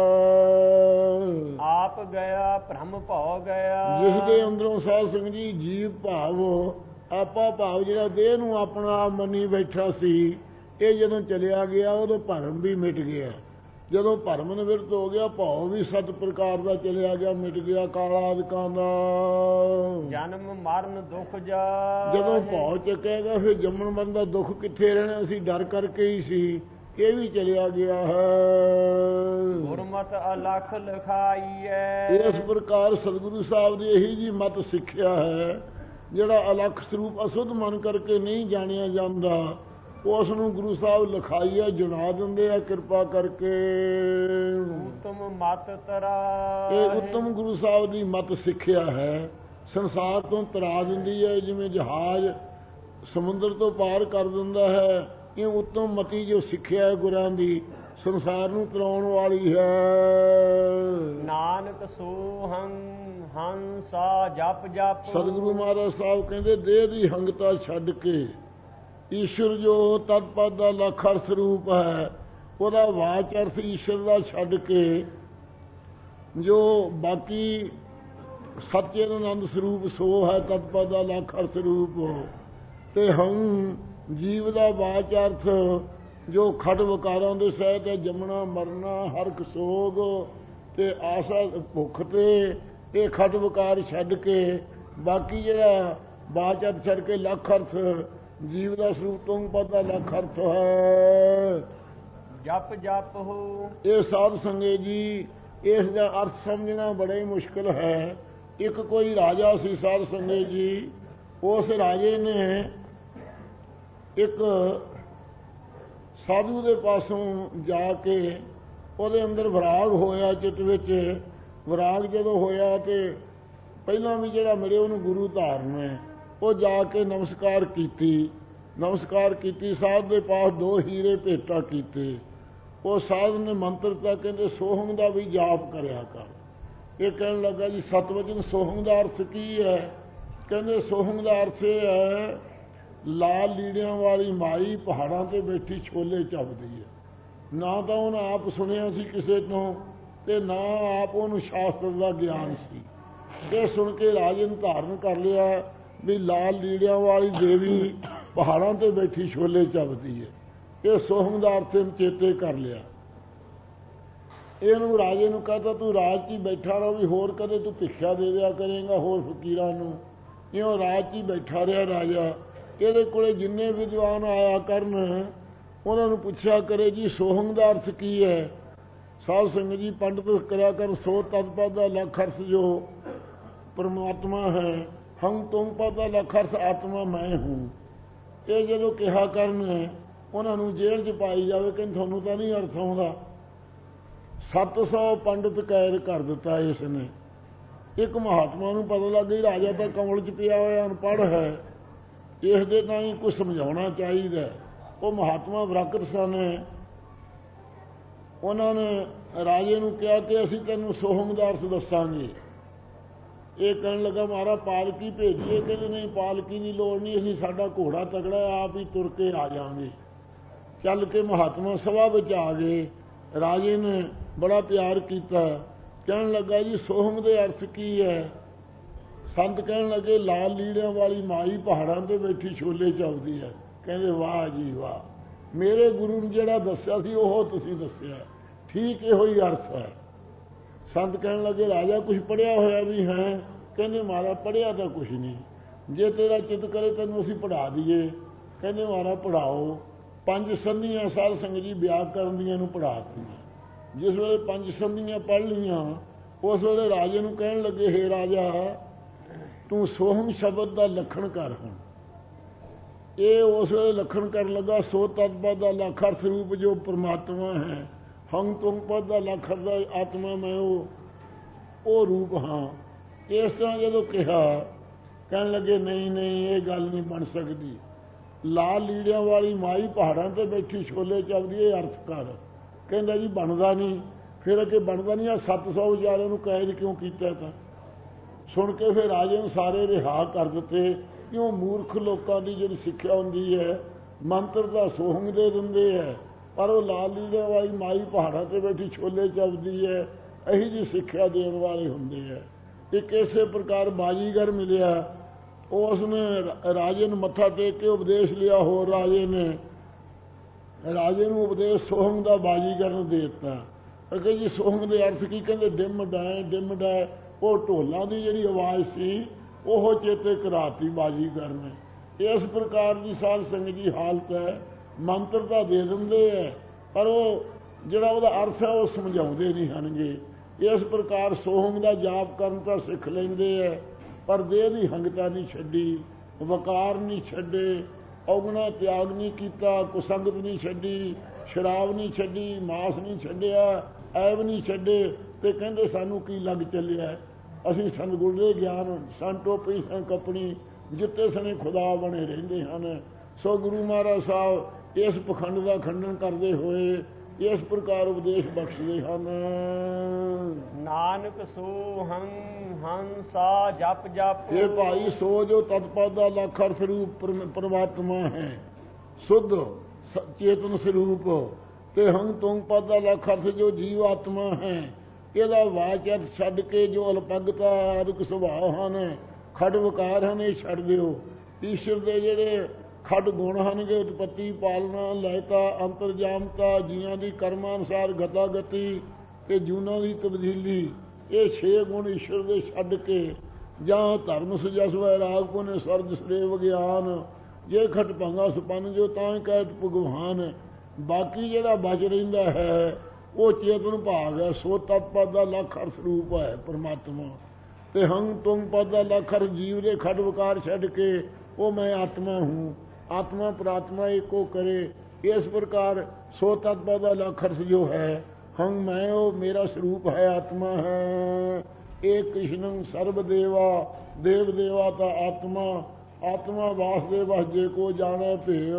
ਆਪ ਗਿਆ ਭ੍ਰਮ ਭਉ ਗਿਆ। ਜਿਸ ਦੇ ਅੰਦਰੋਂ ਸਾਧ ਸੰਗਤ ਜੀ ਜੀਵ ਭਾਵ, ਆਪਾ ਭਾਵ ਜਿਹੜਾ ਦੇਹ ਨੂੰ ਆਪਣਾ ਆਪ ਮੰਨੀ ਬੈਠਾ ਸੀ, ਇਹ ਜਦੋਂ ਚਲਿਆ ਗਿਆ ਉਦੋਂ ਭਰਮ ਵੀ ਮਿਟ ਗਿਆ। ਜਦੋਂ ਭਰਮ ਨਿਵਰਤ ਹੋ ਗਿਆ, ਭਾਵ ਵੀ ਸਤ ਪ੍ਰਕਾਰ ਦਾ ਚਲਿਆ ਗਿਆ, ਮਿਟ ਗਿਆ ਕਾਲਾ ਆਦਿਕਾਂ ਦਾ। ਜਨਮ ਮਰਨ ਦੁਖ ਜਾ। ਜਦੋਂ ਭਾਵ ਚੱਕੇਗਾ ਫਿਰ ਜੰਮਣ ਮਰਨ ਦਾ ਦੁੱਖ ਕਿੱਥੇ ਰਹਿਣਾ ਸੀ, ਡਰ ਕਰਕੇ ਹੀ ਸੀ, ਇਹ ਵੀ ਚਲਿਆ ਗਿਆ ਹੈ। ਗੁਰਮਤਿ ਅਲਖ ਲਿਖਾਈ ਹੈ। ਇਸ ਪ੍ਰਕਾਰ ਸਤਿਗੁਰੂ ਸਾਹਿਬ ਦੀ ਇਹੀ ਜੀ ਮਤ ਸਿੱਖਿਆ ਹੈ, ਜਿਹੜਾ ਅਲਖ ਸਰੂਪ ਅਸੁੱਧ ਮਨ ਕਰਕੇ ਨਹੀਂ ਜਾਣਿਆ ਜਾਂਦਾ, ਉਸ ਨੂੰ ਗੁਰੂ ਸਾਹਿਬ ਲਿਖਾਈ ਹੈ, ਜੁੜਾ ਦਿੰਦੇ ਆ ਕਿਰਪਾ ਕਰਕੇ। ਉਤਮ ਮਤ ਤਰਾ। ਇਹ ਉੱਤਮ ਗੁਰੂ ਸਾਹਿਬ ਦੀ ਮਤ ਸਿੱਖਿਆ ਹੈ, ਸੰਸਾਰ ਤੋਂ ਤਰਾ ਦਿੰਦੀ ਹੈ। ਜਿਵੇਂ ਜਹਾਜ਼ ਸਮੁੰਦਰ ਤੋਂ ਪਾਰ ਕਰ ਦਿੰਦਾ ਹੈ, ਇਹ ਉੱਤਮ ਮਤੀ ਜੋ ਸਿੱਖਿਆ ਹੈ ਗੁਰਾਂ ਦੀ, ਸੰਸਾਰ ਨੂੰ ਤਰਾਉਣ ਵਾਲੀ ਹੈ। ਨਾਨਕ ਸੋਹੰ ਹੰਸਾ ਜਪ ਜਪ। ਸਤਿਗੁਰੂ ਮਹਾਰਾਜ ਸਾਹਿਬ ਕਹਿੰਦੇ, ਦੇਹ ਦੀ ਹੰਗਤਾ ਛੱਡ ਕੇ ਈਸ਼ਵਰ ਜੋ ਤਤਪਦ ਦਾ ਲੱਖਰ ਸਰੂਪ ਹੈ, ਉਹਦਾ ਵਾਚ ਅਰਥ ਈਸ਼ਵਰ ਦਾ ਛੱਡ ਕੇ ਜੋ ਬਾਕੀ ਸੱਚੇ-ਆਨੰਦ ਸਰੂਪ ਸੋ ਹੈ, ਤਤਪਦ ਦਾ ਲੱਖਰ ਸਰੂਪ, ਤੇ ਹੰ ਜੀਵ ਦਾ ਵਾਚ ਅਰਥ ਜੋ ਖਟ ਵਿਕਾਰਾਂ ਦੇ ਸਹਿਤ ਹੈ, ਜੰਮਣਾ ਮਰਨਾ ਹਰਖ ਸੋਗ ਤੇ ਆਸਾ ਭੁੱਖ, ਤੇ ਇਹ ਖਟ ਵਿਕਾਰ ਛੱਡ ਕੇ ਬਾਕੀ ਜਿਹੜਾ ਵਾਚ ਅਰਥ ਛੱਡ ਕੇ ਲੱਖ ਅਰਥ ਜੀਵ ਦਾ ਸਰੂਪ ਤੋਂ ਪਦ ਦਾ ਲੱਖ ਅਰਥ ਹੈ। ਜਪ ਜਪ ਹੋ। ਇਹ ਸਾਧ ਸੰਗਤ ਜੀ, ਇਸ ਦਾ ਅਰਥ ਸਮਝਣਾ ਬੜਾ ਹੀ ਮੁਸ਼ਕਲ ਹੈ। ਇੱਕ ਕੋਈ ਰਾਜਾ ਸੀ ਸਾਧ ਸੰਗਤ ਜੀ, ਉਸ ਰਾਜੇ ਨੇ ਇੱਕ ਸਾਧੂ ਦੇ ਪਾਸੋਂ ਜਾ ਕੇ ਉਹਦੇ ਅੰਦਰ ਵਿਰਾਗ ਹੋਇਆ, ਚਿੱਤ ਵਿੱਚ ਵਿਰਾਗ ਜਦੋਂ ਹੋਇਆ ਤੇ ਪਹਿਲਾਂ ਵੀ ਜਿਹੜਾ ਮਿਲੇ ਉਹਨੂੰ ਗੁਰੂ ਧਾਰਨ ਹੈ, ਉਹ ਜਾ ਕੇ ਨਮਸਕਾਰ ਕੀਤੀ। ਨਮਸਕਾਰ ਕੀਤੀ, ਸਾਧ ਦੇ ਪਾਸ ਦੋ ਹੀਰੇ ਭੇਟਾ ਕੀਤੇ। ਉਹ ਸਾਧ ਨੇ ਮੰਤਰ ਤਾਂ ਕਹਿੰਦੇ ਸੋਹੰਗ ਦਾ ਵੀ ਜਾਪ ਕਰਿਆ ਕਰ। ਇਹ ਕਹਿਣ ਲੱਗਾ ਜੀ ਸਤਵਚਨ ਸੋਹੰਗ ਦਾ ਅਰਥ ਕੀ ਹੈ? ਕਹਿੰਦੇ ਸੋਹੰਗ ਦਾ ਅਰਥ ਇਹ ਹੈ, ਲਾਲ ਲੀੜਿਆਂ ਵਾਲੀ ਮਾਈ ਪਹਾੜਾਂ ਤੇ ਬੈਠੀ ਛੋਲੇ ਚੱਬਦੀ ਹੈ। ਨਾ ਤਾਂ ਉਹਨੇ ਆਪ ਸੁਣਿਆ ਸੀ ਕਿਸੇ ਤੋਂ, ਤੇ ਨਾ ਆਪ ਉਹਨੂੰ ਸ਼ਾਸਤਰ ਦਾ ਗਿਆਨ ਸੀ। ਇਹ ਸੁਣ ਕੇ ਰਾਜੇ ਨੇ ਧਾਰਨ ਕਰ ਲਿਆ ਵੀ ਲਾਲ ਲੀੜਿਆਂ ਵਾਲੀ ਦੇਵੀ ਪਹਾੜਾਂ ਤੇ ਬੈਠੀ ਛੋਲੇ ਚੱਬਦੀ ਹੈ। ਇਹ ਸੋਹੰਗ ਦਾ ਅਰਥ ਚੇਤੇ ਕਰ ਲਿਆ। ਇਹਨੂੰ ਰਾਜੇ ਨੂੰ ਕਹਤਾ ਤੂੰ ਰਾਜ 'ਚ ਹੀ ਬੈਠਾ ਰਹੋ, ਵੀ ਹੋਰ ਕਦੇ ਤੂੰ ਭਿੱਖਿਆ ਦੇ ਦਿਆ ਕਰੇਗਾ ਹੋਰ ਫਕੀਰਾਂ ਨੂੰ। ਇਉਂ ਰਾਜ 'ਚ ਹੀ ਬੈਠਾ ਰਿਹਾ ਰਾਜਾ। ਇਹਦੇ ਕੋਲੇ ਜਿੰਨੇ ਵਿਦਵਾਨ ਆਇਆ ਕਰਨ, ਉਹਨਾਂ ਨੂੰ ਪੁੱਛਿਆ ਕਰੇ ਜੀ ਸੋਹੰਗ ਦਾ ਅਰਥ ਕੀ ਹੈ? ਸਾਧ ਸੰਗਤ ਜੀ ਪੰਡਤ ਕਰਿਆ ਕਰ, ਸੋ ਤਤਪਦ ਦਾ ਲੱਖ ਅਰਥ ਜੋ ਪਰਮਾਤਮਾ ਹੈ, ਹਮ ਤੁਮ ਪਦ ਦਾ ਲੱਖ ਅਰਥ ਆਤਮਾ ਮੈਂ ਹੂੰ। ਇਹ ਜਦੋਂ ਕਿਹਾ ਕਰਨ, ਉਹਨਾਂ ਨੂੰ ਜੇਲ੍ਹ 'ਚ ਪਾਈ ਜਾਵੇ, ਕਹਿੰਦੇ ਤੁਹਾਨੂੰ ਤਾਂ ਨਹੀਂ ਅਰਥ ਆਉਂਦਾ। ਸੱਤ ਸੌ ਪੰਡਤ ਕੈਦ ਕਰ ਦਿੱਤਾ ਇਸ ਨੇ। ਇੱਕ ਮਹਾਤਮਾ ਨੂੰ ਪਤਾ ਲੱਗ ਗਈ ਰਾਜਾ ਤਾਂ ਕਮਲ 'ਚ ਪਿਆ ਹੋਇਆ ਅਨਪੜ੍ਹ ਹੈ, ਇਸ ਦੇ ਤਾਂ ਹੀ ਕੁਝ ਸਮਝਾਉਣਾ ਚਾਹੀਦਾ। ਉਹ ਮਹਾਤਮਾ ਬਰਾਕਰ ਸਨ, ਉਹਨਾਂ ਨੇ ਰਾਜੇ ਨੂੰ ਕਿਹਾ ਕਿ ਅਸੀਂ ਤੈਨੂੰ ਸੋਹਮ ਦਾ ਅਰਥ ਦੱਸਾਂਗੇ। ਇਹ ਕਹਿਣ ਲੱਗਾ ਮਹਾਰਾਜ ਪਾਲਕੀ ਭੇਜੀਏ। ਕਹਿੰਦੇ ਨਹੀਂ, ਪਾਲਕੀ ਦੀ ਲੋੜ ਨਹੀਂ, ਅਸੀਂ ਸਾਡਾ ਘੋੜਾ ਤਗੜਾ, ਆਪ ਹੀ ਤੁਰ ਕੇ ਆ ਜਾਵਾਂਗੇ। ਚੱਲ ਕੇ ਮਹਾਤਮਾ ਸਭਾ ਵਿੱਚ ਆ ਗਏ। ਰਾਜੇ ਨੇ ਬੜਾ ਪਿਆਰ ਕੀਤਾ। ਕਹਿਣ ਲੱਗਾ ਜੀ ਸੋਹਮ ਦੇ ਅਰਥ ਕੀ ਹੈ? ਸੰਤ ਕਹਿਣ ਲੱਗੇ ਲਾਲ ਲੀੜਿਆਂ ਵਾਲੀ ਮਾਈ ਪਹਾੜਾਂ ਤੇ ਬੈਠੀ ਛੋਲੇ ਚਾਉਦੀ ਹੈ। ਕਹਿੰਦੇ ਵਾਹ ਜੀ ਵਾਹ, ਮੇਰੇ ਗੁਰੂ ਨੇ ਜਿਹੜਾ ਦੱਸਿਆ ਸੀ ਉਹ ਤੁਸੀਂ ਦੱਸਿਆ, ਠੀਕ ਇਹੋ ਹੀ ਅਰਥ ਹੈ। ਸੰਤ ਕਹਿਣ ਲੱਗੇ ਰਾਜਾ ਕੁਝ ਪੜ੍ਹਿਆ ਹੋਇਆ ਵੀ ਹੈ? ਕਹਿੰਦੇ ਮਹਾਰਾਜ ਪੜ੍ਹਿਆ ਤਾਂ ਕੁਛ ਨਹੀਂ, ਜੇ ਤੇਰਾ ਚਿੱਤ ਕਰੇ ਤੈਨੂੰ ਅਸੀਂ ਪੜ੍ਹਾ ਦਈਏ। ਕਹਿੰਦੇ ਮਹਾਰਾਜ ਪੜ੍ਹਾਓ। ਪੰਜ ਸੰਧੀਆਂ ਸਾਧ ਸੰਗਤ ਜੀ ਵਿਆਕਰਨ ਦੀਆਂ ਨੂੰ ਪੜ੍ਹਾ ਦਿੱਤੀਆਂ। ਜਿਸ ਵੇਲੇ ਪੰਜ ਸੰਧੀਆਂ ਪੜ੍ਹ ਲਈਆਂ, ਉਸ ਵੇਲੇ ਰਾਜੇ ਨੂੰ ਕਹਿਣ ਲੱਗੇ ਹੇ ਰਾਜਾ, ਤੂੰ ਸੋਹਮ ਸ਼ਬਦ ਦਾ ਲੱਖਣ ਕਰ। ਹੁਣ ਇਹ ਉਸ ਵੇਲੇ ਲੱਖਣ ਕਰਨ ਲੱਗਾ, ਸੋ ਤਤਪਦ ਦਾ ਲੱਖ ਅਰਥ ਰੂਪ ਜੋ ਪਰਮਾਤਮਾ ਹੈ। ਹੰਗ ਤੁੰਗ ਪਦ ਦਾ ਲੱਖ ਅਰਥ ਦਾ ਆਤਮਾ ਮੈਂ ਉਹ ਉਹ ਰੂਪ ਹਾਂ। ਇਸ ਤਰ੍ਹਾਂ ਜਦੋਂ ਕਿਹਾ, ਕਹਿਣ ਲੱਗੇ ਨਹੀਂ ਨਹੀਂ ਇਹ ਗੱਲ ਨਹੀਂ ਬਣ ਸਕਦੀ। ਲਾਲ ਲੀੜਿਆਂ ਵਾਲੀ ਮਾਈ ਪਹਾੜਾਂ ਤੇ ਬੈਠੀ ਛੋਲੇ ਚੱਲਦੀ, ਇਹ ਅਰਥ ਕਰ। ਕਹਿੰਦਾ ਜੀ ਬਣਦਾ ਨਹੀਂ। ਫਿਰ ਅੱਗੇ ਬਣਦਾ ਨਹੀਂ, ਆ ਸੱਤ ਸੌ ਵਿਚਾਰਿਆਂ ਨੂੰ ਕੈਦ ਕਿਉਂ ਕੀਤਾ? ਤਾਂ ਸੁਣ ਕੇ ਫਿਰ ਰਾਜੇ ਨੂੰ ਸਾਰੇ ਰਿਹਾ ਕਰ ਦਿੱਤੇ। ਕਿਉਂ? ਮੂਰਖ ਲੋਕਾਂ ਦੀ ਜਿਹੜੀ ਸਿੱਖਿਆ ਹੁੰਦੀ ਹੈ, ਮੰਤਰ ਦਾ ਸੋਹਮ ਦੇ ਦਿੰਦੇ ਹੈ, ਪਰ ਉਹ ਲਾਲ ਲੀੜਿਆਂ ਵਾਲੀ ਮਾਈ ਪਹਾੜਾਂ ਤੇ ਬੈਠੀ ਛੋਲੇ ਚੱਲਦੀ ਹੈ, ਇਹੀ ਜਿਹੀ ਸਿੱਖਿਆ ਦੇਣ ਵਾਲੇ ਹੁੰਦੇ ਹੈ। ਇੱਕ ਇਸੇ ਪ੍ਰਕਾਰ ਬਾਜੀਗਰ ਮਿਲਿਆ, ਉਸ ਨੇ ਰਾਜੇ ਨੂੰ ਮੱਥਾ ਟੇਕ ਕੇ ਉਪਦੇਸ਼ ਲਿਆ। ਹੋਰ ਰਾਜੇ ਨੇ ਰਾਜੇ ਨੂੰ ਉਪਦੇਸ਼ ਸੋਹਮ ਦਾ ਬਾਜੀਗਰ ਨੂੰ ਦੇ ਦਿੱਤਾ। ਅਗੇ ਜੀ ਸੋਹਮ ਦੇ ਅਰਥ ਕੀ? ਕਹਿੰਦੇ ਡਿਮ ਡਾਏ ਡਿਮ ਡਾਏ। ਉਹ ਢੋਲਾਂ ਦੀ ਜਿਹੜੀ ਆਵਾਜ਼ ਸੀ ਉਹ ਚੇਤੇ ਕਰਾਤੀ ਬਾਜੀਗਰ ਨੇ। ਇਸ ਪ੍ਰਕਾਰ ਦੀ ਸਾਧ ਸੰਗਤ ਦੀ ਹਾਲਤ ਹੈ। ਮੰਤਰ ਤਾਂ ਦੇ ਦਿੰਦੇ ਹੈ, ਪਰ ਉਹ ਜਿਹੜਾ ਉਹਦਾ ਅਰਥ ਹੈ ਉਹ ਸਮਝਾਉਂਦੇ ਨਹੀਂ ਹਨਗੇ। ਇਸ ਪ੍ਰਕਾਰ ਸੋਹਮ ਦਾ ਜਾਪ ਕਰਨ ਤਾਂ ਸਿੱਖ ਲੈਂਦੇ ਹੈ, ਪਰ ਦੇਹ ਦੀ ਹੰਗਤਾ ਨਹੀਂ ਛੱਡੀ, ਵਕਾਰ ਨਹੀਂ ਛੱਡੇ, ਔਗਣਾ ਤਿਆਗ ਨਹੀਂ ਕੀਤਾ, ਕੁਸੰਗਤ ਨਹੀਂ ਛੱਡੀ, ਸ਼ਰਾਬ ਨਹੀਂ ਛੱਡੀ, ਮਾਸ ਨਹੀਂ ਛੱਡਿਆ, ਐਬ ਨਹੀਂ ਛੱਡੇ। ਤੇ ਕਹਿੰਦੇ ਸਾਨੂੰ ਕੀ ਲੱਗ ਚੱਲਿਆ? ਅਸੀਂ ਸਤਿਗੁਰ ਦੇ ਗਿਆਨ, ਸਨ ਟੋਪੀ ਸਨ ਕੱਪਣੀ, ਜਿੱਤੇ ਸਣੇ ਖੁਦਾ ਬਣੇ ਰਹਿੰਦੇ ਹਨ। ਸੋ ਗੁਰੂ ਮਹਾਰਾਜ ਸਾਹਿਬ ਇਸ ਪਖੰਡ ਦਾ ਖੰਡਨ ਕਰਦੇ ਹੋਏ ਇਸ ਪ੍ਰਕਾਰ ਉਪਦੇਸ਼ ਬਖਸ਼ਦੇ ਹਨ। ਨਾਨਕ ਸੋ ਹੰ ਹੰਸਾ ਜਪ ਜਪ। ਇਹ ਭਾਈ ਸੋ ਜੋ ਤਤਪਦ ਦਾ ਲੱਖ ਅਰਥ ਰੂਪ ਪਰਮਾਤਮਾ ਹੈ, ਸੁਧ ਚੇਤਨ ਸਰੂਪ, ਤੇ ਹੰਗ ਤੁੰਗ ਪਦ ਦਾ ਲੱਖ ਅਰਥ ਜੋ ਜੀਵ ਆਤਮਾ ਹੈ। ਇਹਦਾ ਵਾਚ ਅਰਥ ਛੱਡ ਕੇ ਜੋ ਅਲਪਗਤਾ ਆਦਿਕ ਸੁਭਾਅ ਹਨ, ਖੜ ਵਿਕਾਰ ਹਨ, ਇਹ ਛੱਡ ਦਿਓ। ਈਸ਼ਵਰ ਦੇ ਜਿਹੜੇ ਖੜ ਗੁਣ ਹਨਗੇ, ਉਤਪਤੀ, ਪਾਲਣਾ, ਲੈਤਾ, ਅੰਤਰਜਾਮਤਾ, ਜੀਆਂ ਦੀ ਕਰਮਾਂ ਅਨੁਸਾਰ ਗਤਾ ਗਤੀ ਤੇ ਜੂਨਾਂ ਦੀ ਤਬਦੀਲੀ, ਇਹ ਛੇ ਗੁਣ ਈਸ਼ਵਰ ਦੇ ਛੱਡ ਕੇ ਜਾਂ ਧਰਮ ਸੁਜਸ ਵੈਰਾਗ ਪੁਨ ਸਰਜ ਸ੍ਰੇ ਵਿਗਿਆਨ, ਜੇ ਖਟ ਭੰਗਾ ਸੁਪੰਨ ਜੋ ਤਾਂ ਕਹਿਤ ਭਗਵਾਨ। ਬਾਕੀ ਜਿਹੜਾ ਬਚ ਰਹਿੰਦਾ ਹੈ ਉਹ ਚੇਤਨ ਭਾਗ ਹੈ। ਸੋ ਤਤਪਦ ਦਾ ਲੱਖ ਅਰਥ ਰੂਪ ਹੈ ਪਰਮਾਤਮਾ, ਤੇ ਹੰਗ ਤੁੰਗ ਪਦ ਦਾ ਲੱਖ ਅਰਥ ਜੀਵ ਦੇ ਖੜ ਵਿਕਾਰ ਛੱਡ ਕੇ ਉਹ ਮੈਂ ਆਤਮਾ ਹੂੰ। ਆਤਮਾ ਪ੍ਰਾਤਮਾ ਏਕੋ ਕਰੇ। ਇਸ ਪ੍ਰਕਾਰ ਸੋ ਤਤਪਦ ਦਾ ਲੱਖ ਅਰਥ ਜੋ ਹੈ, ਹੰਗ ਮੈਂ ਉਹ ਮੇਰਾ ਸਰੂਪ ਹੈ, ਆਤਮਾ ਹੈ। ਏਕ ਕ੍ਰਿਸ਼ਨੰ ਸਰਬ ਦੇਵਾ, ਦੇਵ ਦੇਵਾ ਤਾਂ ਆਤਮਾ, ਆਤਮਾ ਵਾਸਦੇਵ ਜੇ ਕੋ ਜਾਣੈ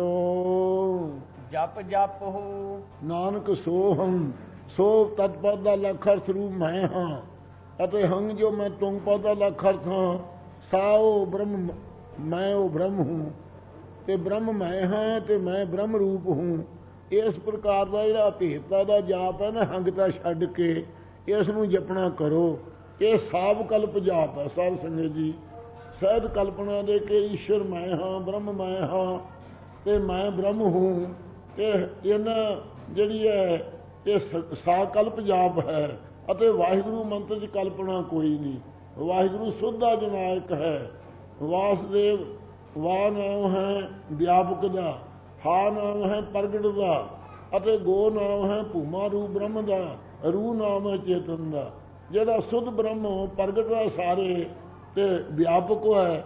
ਭਿਓ। ਜਪ ਜਪ ਹੋ ਨਾਨਕ ਸੋ ਹੰ, ਸੋ ਤਤਪਦ ਦਾ ਲੱਖ ਅਰਥ ਰੂਪ ਮੈਂ ਹਾਂ, ਅਤੇ ਹੰਗ ਜੋ ਮੈਂ ਤੁੰਗ ਪਦ ਦਾ ਲੱਖ ਅਰਥ ਹਾਂ। ਸਾਓ ਬ੍ਰਹਮ, ਮੈਂ ਉਹ ਬ੍ਰਹਮ ਹੂੰ, ਤੇ ਬ੍ਰਹਮ ਮੈਂ ਹਾਂ, ਤੇ ਮੈਂ ਬ੍ਰਹਮ ਰੂਪ ਹੂੰ। ਇਸ ਪ੍ਰਕਾਰ ਦਾ ਜਿਹੜਾ ਭੇਦਤਾ ਦਾ ਜਾਪ ਹੈ ਨਾ, ਹੰਗਤਾ ਛੱਡ ਕੇ ਇਸ ਨੂੰ ਜਪਣਾ ਕਰੋ। ਇਹ ਸਾਬ ਕਲਪ ਜਾਪ ਹੈ ਸਾਧ ਸੰਗਤ ਜੀ। ਸਹਿਜ ਕਲਪਨਾ ਦੇ ਕੇ ਈਸ਼ਵਰ ਮੈਂ ਹਾਂ, ਬ੍ਰਹਮ ਮੈਂ ਹਾਂ, ਤੇ ਮੈਂ ਬ੍ਰਹਮ ਹੂੰ। ਇਹ ਇਹਨਾਂ ਜਿਹੜੀ ਹੈ ਇਹ ਸਾਕਲਪ ਜਾਪ ਹੈ, ਅਤੇ ਵਾਹਿਗੁਰੂ ਮੰਤਰ 'ਚ ਕਲਪਨਾ ਕੋਈ ਨਹੀਂ। ਵਾਹਿਗੁਰੂ ਸੁੱਧਾ ਜਨਾਇਕ ਹੈ। ਵਾਸਦੇਵ ਵਾ ਨਾਮ ਹੈ ਵਿਆਪਕ ਦਾ, ਹਾ ਨਾਮ ਹੈ ਪ੍ਰਗਟ ਦਾ, ਅਤੇ ਗੋ ਨਾਮ ਹੈ ਭੂਮਾ ਰੂਪ ਬ੍ਰਹਮ ਦਾ, ਰੂ ਨਾਮ ਹੈ ਚੇਤਨ ਦਾ। ਜਿਹੜਾ ਸੁੱਧ ਬ੍ਰਹਮ ਪ੍ਰਗਟ ਹੈ ਸਾਰੇ, ਤੇ ਵਿਆਪਕ ਹੈ,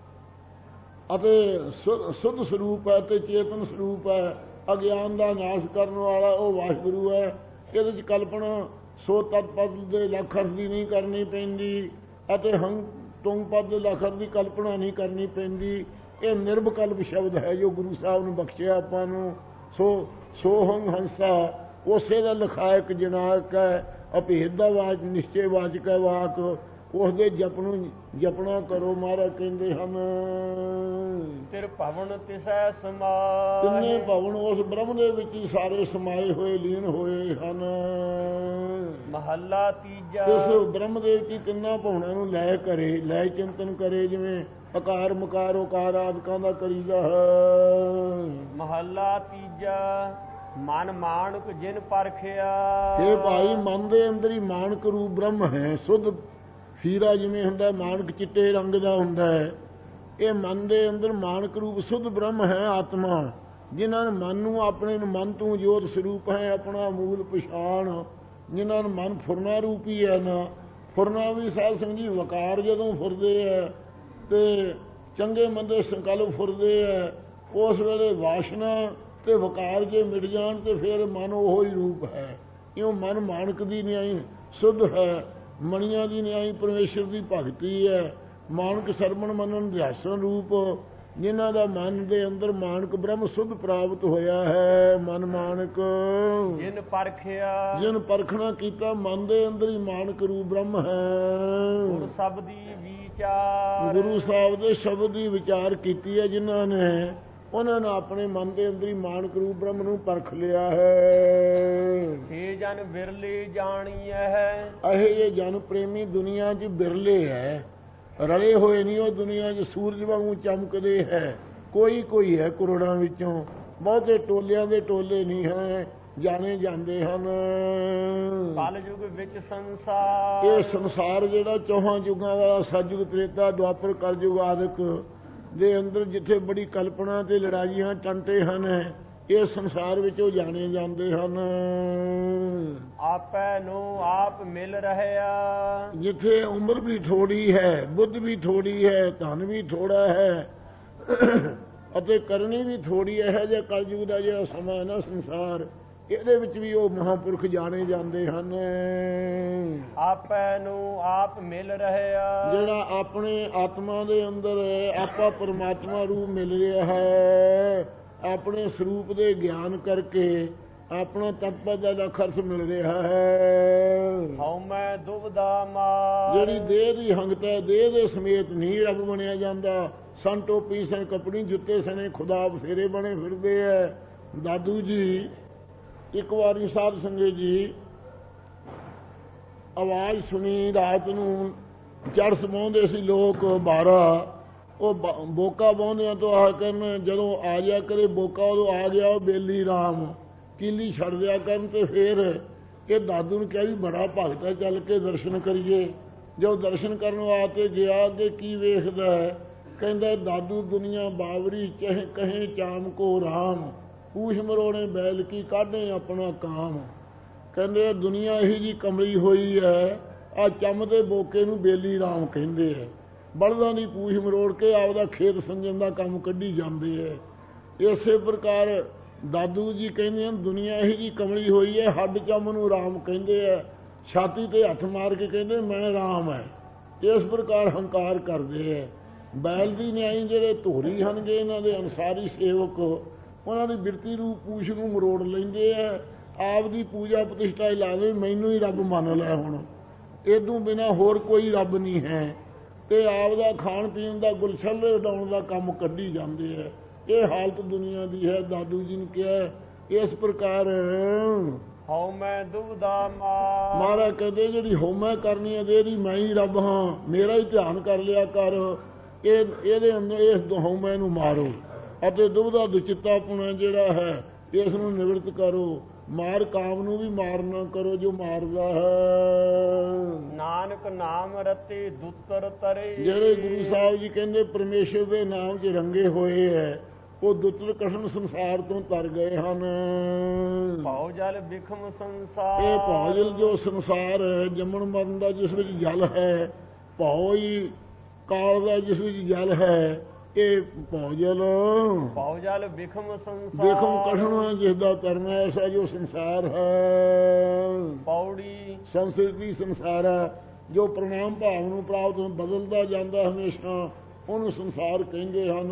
ਅਤੇ ਸੁੱਧ ਸਰੂਪ ਹੈ, ਤੇ ਚੇਤਨ ਸਰੂਪ ਹੈ। ਅਗਿਆਨ ਦਾ ਨਾਸ਼ ਕਰਨ ਵਾਲਾ ਉਹ ਵਾਹਿਗੁਰੂ ਹੈ। ਇਹਦੇ 'ਚ ਕਲਪਨਾ ਸੋ ਤਤਪਦ ਦੇ ਲੱਖ ਅਰਥ ਦੀ ਨਹੀਂ ਕਰਨੀ ਪੈਂਦੀ, ਅਤੇ ਹੰਗ ਤੁੰਗ ਪਦ ਦੇ ਲੱਖ ਅਰਥ ਦੀ ਕਲਪਨਾ ਨਹੀਂ ਕਰਨੀ ਪੈਂਦੀ। ਇਹ ਨਿਰਵਿਕਲਪ ਸ਼ਬਦ ਹੈ ਜੋ ਗੁਰੂ ਸਾਹਿਬ ਨੇ ਬਖਸ਼ਿਆ ਆਪਾਂ ਨੂੰ। ਸੋ ਸੋਹੰ ਹੰਸਾ ਉਸੇ ਦਾ ਲਿਖਾਇਕ ਜਨਾਕ ਹੈ, ਅਭੇਦ ਦਾ ਵਾਚ ਨਿਸ਼ਚੇ ਵਾਚਕ ਹੈ ਵਾਕ, ਉਸ ਦੇ ਜਪ ਨੂੰ ਜਪਣਾ ਕਰੋ। ਮਹਾਰਾਜ ਕਹਿੰਦੇ ਹਨ ਤਿਰ ਭਵਨ ਤਿਸੈ ਸਮਾਏ, ਤਿੰਨੇ ਭਵਨ ਉਸ ਬ੍ਰਹਮ ਦੇ ਵਿੱਚ ਹੀ ਸਾਰੇ ਸਮਾਏ ਹੋਏ ਲੀਨ ਹੋਏ ਹਨ। ਮਹੱਲਾ ਤੀਜਾ। ਇਸ ਬ੍ਰਹਮ ਦੇ ਵਿੱਚ ਹੀ ਤਿੰਨਾਂ ਭਵਨਾਂ ਨੂੰ ਲੈ ਕਰੇ, ਲੈ ਚਿੰਤਨ ਕਰੇ, ਜਿਵੇਂ ਆਕਾਰ ਮਕਾਰ ਉਕਾਰ ਆਦਿਕਾਂ ਦਾ ਕਰੀਦਾ ਹੈ। ਮਹੱਲਾ ਤੀਜਾ। ਮਨ ਮਾਨਕ ਜਿਨ ਪਰਖਿਆ, ਇਹ ਭਾਈ ਮਨ ਦੇ ਅੰਦਰ ਹੀ ਮਾਨਕ ਰੂਪ ਬ੍ਰਹਮ ਹੈ। ਸੁੱਧ ਹੀਰਾ ਜਿਵੇਂ ਹੁੰਦਾ ਮਾਨਕ ਚਿੱਟੇ ਰੰਗ ਦਾ ਹੁੰਦਾ ਹੈ, ਇਹ ਮਨ ਦੇ ਅੰਦਰ ਮਾਨਕ ਰੂਪ ਸੁੱਧ ਬ੍ਰਹਮ ਹੈ ਆਤਮਾ। ਜਿਨ੍ਹਾਂ ਨੇ ਮਨ ਨੂੰ ਆਪਣੇ ਨੂੰ ਮਨ ਤੋਂ ਜੋਤ ਸਰੂਪ ਹੈ, ਆਪਣਾ ਮੂਲ ਪਛਾਣ, ਜਿਨ੍ਹਾਂ ਨੂੰ ਮਨ ਫੁਰਨਾ ਰੂਪੀ ਹੈ ਨਾ। ਫੁਰਨਾ ਵੀ ਸਾਧ ਸੰਗਤ ਜੀ ਵਕਾਰ ਜਦੋਂ ਫੁਰਦੇ ਹੈ ਤੇ ਚੰਗੇ ਮੰਦੇ ਸੰਕਲਪ ਫੁਰਦੇ ਹੈ, ਉਸ ਵੇਲੇ ਵਾਸ਼ਨਾ ਤੇ ਵਕਾਰ ਜੇ ਮਿਟ ਜਾਣ ਤੇ ਫਿਰ ਮਨ ਉਹੋ ਹੀ ਰੂਪ ਹੈ। ਇਉਂ ਮਨ ਮਾਨਕ ਦੀ ਨਿਆਈ ਸੁੱਧ ਹੈ, ਮਣੀਆਂ ਦੀ ਨਿਆਈ ਪਰਮੇਸ਼ਰ ਦੀ ਭਗਤੀ ਹੈ। ਮਾਨਕ ਸਰਵਣ ਮੰਨਣ ਧਿਆਸਨ ਰੂਪ, ਜਿਨ੍ਹਾਂ ਦਾ ਮਨ ਦੇ ਅੰਦਰ ਮਾਨਕ ਬ੍ਰਹਮ ਸੁੱਧ ਪ੍ਰਾਪਤ ਹੋਇਆ ਹੈ। ਮਨ ਮਾਨਕ ਜਿਨ ਪਰਖਿਆ, ਜਿਨ ਪਰਖਣਾ ਕੀਤਾ, ਮਨ ਦੇ ਅੰਦਰ ਹੀ ਮਾਨਕ ਰੂਪ ਬ੍ਰਹਮ ਹੈ। ਗੁਰ ਸ਼ਬਦੀ ਵਿਚਾਰ, ਗੁਰੂ ਸਾਹਿਬ ਦੇ ਸ਼ਬਦ ਦੀ ਵਿਚਾਰ ਕੀਤੀ ਹੈ ਜਿਨ੍ਹਾਂ ਨੇ, ਉਹਨਾਂ ਨੇ ਆਪਣੇ ਮਨ ਦੇ ਅੰਦਰ ਹੀ ਮਾਨਕ ਰੂਪ ਬ੍ਰਹਮ ਨੂੰ ਪਰਖ ਲਿਆ ਹੈ। ਸੇ ਜਨ ਬਿਰਲੇ ਜਾਣੀਐ ਹੈ, ਇਹ ਇਹ ਜਨ ਪ੍ਰੇਮੀ ਦੁਨੀਆ 'ਚ ਬਿਰਲੇ ਹੈ, ਰਲੇ ਹੋਏ ਨਹੀਂ ਉਹ ਦੁਨੀਆ 'ਚ। ਸੂਰਜ ਵਾਂਗੂ ਚਮਕਦੇ ਹੈ, ਕੋਈ ਕੋਈ ਹੈ ਕਰੋੜਾਂ ਵਿੱਚੋਂ, ਬਹੁਤੇ ਟੋਲਿਆਂ ਦੇ ਟੋਲੇ ਨਹੀਂ ਹੈ, ਜਾਣੇ ਜਾਂਦੇ ਹਨ। ਕਲ ਯੁਗ ਵਿੱਚ ਸੰਸਾਰ, ਇਹ ਸੰਸਾਰ ਜਿਹੜਾ ਚੌਹਾਂ ਯੁਗਾਂ ਵਾਲਾ ਸਤਿਯੁਗ ਤ੍ਰੇਤਾ ਦੁਆਪਰ ਕਲਯੁਗ ਆਦਿਕ ਦੇ ਅੰਦਰ ਜਿੱਥੇ ਬੜੀ ਕਲਪਨਾ ਤੇ ਲੜਾਈਆਂ ਟੰਟੇ ਹਨ, ਇਹ ਸੰਸਾਰ ਵਿੱਚ ਉਹ ਜਾਣੇ ਜਾਂਦੇ ਹਨ। ਆਪੈ ਨੂੰ ਆਪ ਮਿਲ ਰਹਿਆ, ਜਿੱਥੇ ਉਮਰ ਵੀ ਥੋੜੀ ਹੈ, ਬੁੱਧ ਵੀ ਥੋੜੀ ਹੈ, ਧਨ ਵੀ ਥੋੜਾ ਹੈ ਅਤੇ ਕਰਨੀ ਵੀ ਥੋੜੀ ਹੈ। ਜੇ ਕਲਯੁਗ ਦਾ ਜਿਹੜਾ ਸਮਾਂ ਹੈ ਨਾ ਸੰਸਾਰ, ਇਹਦੇ ਵਿੱਚ ਵੀ ਉਹ ਮਹਾਂਪੁਰਖ ਜਾਣੇ ਜਾਂਦੇ ਹਨ। ਆਪੈ ਨੂੰ ਆਪ ਮਿਲ ਰਹਿਆ, ਜਿਹੜਾ ਆਪਣੇ ਆਤਮਾ ਦੇ ਅੰਦਰ ਆਪਾ ਪਰਮਾਤਮਾ ਰੂਪ ਮਿਲ ਰਿਹਾ ਹੈ, ਆਪਣੇ ਸਰੂਪ ਦੇ ਗਿਆਨ ਕਰਕੇ ਆਪਣਾ ਤਤਪਦ ਦਾ ਖਰਚ ਮਿਲ ਰਿਹਾ ਹੈ। ਹਉ ਮੈਂ ਦੁਬਦਾ ਮਾਰ, ਜਿਹੜੀ ਦੇਹ ਦੀ ਹੰਗਤ ਹੈ, ਦੇਹ ਦੇ ਸਮੇਤ ਨਹੀਂ ਰੱਬ ਬਣਿਆ ਜਾਂਦਾ। ਸਨ ਟੋਪੀ ਸਨ ਕੱਪੜੀ ਜੁੱਤੇ ਸਣੇ ਖੁਦਾ ਬਥੇਰੇ ਬਣੇ ਫਿਰਦੇ ਹੈ। ਦਾਦੂ ਜੀ ਇੱਕ ਵਾਰੀ ਸਾਧ ਸੰਗਤ ਜੀ ਆਵਾਜ਼ ਸੁਣੀ, ਰਾਤ ਨੂੰ ਚੜ੍ਹ ਸਮਾਉਂਦੇ ਸੀ ਲੋਕ ਬਾਰਾਂ, ਉਹ ਬੋਕਾ ਬਾਉਂਦਿਆਂ ਤੋਂ ਆ ਕਰਨ, ਜਦੋਂ ਆ ਜਾ ਕਰੇ ਬੋਕਾ ਉਦੋਂ ਆ ਗਿਆ ਉਹ ਬੇਲੀ ਰਾਮ, ਕੀਲੀ ਛੱਡ ਦਿਆ ਕਰਨ। ਤੇ ਫਿਰ ਇਹ ਦਾਦੂ ਨੂੰ ਕਿਹਾ ਵੀ ਬੜਾ ਭਗਤ ਹੈ, ਚੱਲ ਕੇ ਦਰਸ਼ਨ ਕਰੀਏ। ਜੋ ਦਰਸ਼ਨ ਕਰਨ ਵਾਸਤੇ ਗਿਆ, ਅੱਗੇ ਕੀ ਵੇਖਦਾ ਹੈ, ਕਹਿੰਦਾ ਦਾਦੂ ਦੁਨੀਆ ਬਾਵਰੀ ਚਹ ਕਹੇ ਚਾਮ ਕੋ ਰਾਮ, ਪੂਛ ਮਰੋੜੇ ਬੈਲ ਕੀ ਕਾਢੇ ਆਪਣਾ ਕਾਮ। ਕਹਿੰਦੇ ਦੁਨੀਆ ਇਹੀ ਜੀ ਕਮਲੀ ਹੋਈ ਹੈ, ਆ ਚੰਮ ਦੇ ਬੋਕੇ ਨੂੰ ਬੇਲੀ ਰਾਮ ਕਹਿੰਦੇ ਹੈ। ਬਲਦਾਂ ਦੀ ਪੂਛ ਮਰੋੜ ਕੇ ਆਪਦਾ ਖੇਤ ਸੰਜਣ ਦਾ ਕੰਮ ਕੱਢੀ ਜਾਂਦੇ ਹੈ। ਇਸੇ ਪ੍ਰਕਾਰ ਦਾਦੂ ਜੀ ਕਹਿੰਦੇ ਹਨ ਦੁਨੀਆ ਇਹੀ ਜੀ ਕਮਲੀ ਹੋਈ ਹੈ, ਹੱਡ ਚੰਮ ਨੂੰ ਰਾਮ ਕਹਿੰਦੇ ਹੈ, ਛਾਤੀ ਤੇ ਹੱਥ ਮਾਰ ਕੇ ਕਹਿੰਦੇ ਮੈਂ ਰਾਮ ਹੈ। ਇਸ ਪ੍ਰਕਾਰ ਹੰਕਾਰ ਕਰਦੇ ਹੈ। ਬੈਲ ਦੀ ਨਿਆਈ ਜਿਹੜੇ ਧੋਰੀ ਹਨਗੇ, ਇਹਨਾਂ ਦੇ ਅਨਸਾਰੀ ਸੇਵਕ, ਉਹਨਾਂ ਦੀ ਬਿਰਤੀ ਰੂਪ ਪੂਛ ਨੂੰ ਮਰੋੜ ਲੈਂਦੇ ਆ। ਆਪ ਦੀ ਪੂਜਾ ਪ੍ਰਤਿਸ਼ਠਾ ਲਾਵੇ, ਮੈਨੂੰ ਹੀ ਰੱਬ ਮੰਨ ਲੈ, ਹੁਣ ਇਹਦੋਂ ਬਿਨਾਂ ਹੋਰ ਕੋਈ ਰੱਬ ਨਹੀਂ ਹੈ। ਤੇ ਆਪ ਦਾ ਖਾਣ ਪੀਣ ਦਾ ਗੁਲਸ਼ਨ ਉਡਾਉਣ ਦਾ ਕੰਮ ਕੱਢੀ ਜਾਂਦੇ ਹੈ। ਇਹ ਹਾਲਤ ਦੁਨੀਆ ਦੀ ਹੈ। ਦਾਦੂ ਜੀ ਨੇ ਕਿਹਾ ਇਸ ਪ੍ਰਕਾਰ ਹਉ ਮੈਂ ਦੁਬਦਾ ਮਾਰ, ਮਹਾਰਾਜ ਕਹਿੰਦੇ ਜਿਹੜੀ ਹਉਮੈ ਕਰਨੀ ਹੈ ਇਹਦੀ ਮੈਂ ਹੀ ਰੱਬ ਹਾਂ, ਮੇਰਾ ਹੀ ਧਿਆਨ ਕਰ ਲਿਆ ਕਰ। ਇਹ ਇਹਦੇ ਅੰਦਰ ਇਸ ਹਉਮੈ ਨੂੰ ਮਾਰੋ ਅਤੇ ਦੁਬਦਾ ਦੁਚਿੱਤਾਪੁਣਾ ਜਿਹੜਾ ਹੈ ਇਸ ਨੂੰ ਨਿਵਰਤ ਕਰੋ। ਮਾਰ ਕਾਮ ਨੂੰ ਵੀ ਮਾਰਨਾ ਕਰੋ ਜੋ ਮਾਰਦਾ ਹੈ। ਨਾਨਕ ਨਾਮ ਰਤੇ ਦੁੱਤਰ ਤਰੇ, ਜਿਹੜੇ ਗੁਰੂ ਸਾਹਿਬ ਜੀ ਕਹਿੰਦੇ ਪਰਮੇਸ਼ਰ ਦੇ ਨਾਮ 'ਚ ਰੰਗੇ ਹੋਏ ਹੈ, ਉਹ ਦੁੱਤਰ ਕਠਨ ਸੰਸਾਰ ਤੋਂ ਤਰ ਗਏ ਹਨ। ਭਉ ਜਲ ਬਿਖਮ ਸੰਸਾਰ, ਇਹ ਭਉ ਜਲ ਜੋ ਸੰਸਾਰ ਹੈ, ਜੰਮਣ ਮਰਨ ਦਾ ਜਿਸ ਵਿੱਚ ਜਲ ਹੈ, ਭਉ ਹੀ ਕਾਲ ਦਾ ਜਿਸ ਵਿੱਚ ਜਲ ਹੈ, ਇਹ ਭਉ ਜਲ ਭਉ ਜਲ ਬਿਖਮ ਸੰਸਾਰ, ਬਿਖਮ ਕਠਨ ਜਿਸ ਦਾ ਤਰਨਾ ਐਸਾ ਜੋ ਸੰਸਾਰ ਹੈ। ਪੌੜੀ ਸੰਸਕ੍ਰਿਤੀ ਸੰਸਾਰ ਹੈ ਜੋ ਪ੍ਰਣਾਮ ਭਾਵ ਨੂੰ ਪ੍ਰਾਪਤ ਬਦਲਦਾ ਜਾਂਦਾ ਹਮੇਸ਼ਾ। ਉਹਨੂੰ ਸੰਸਾਰ ਕਹਿੰਦੇ ਹਨ।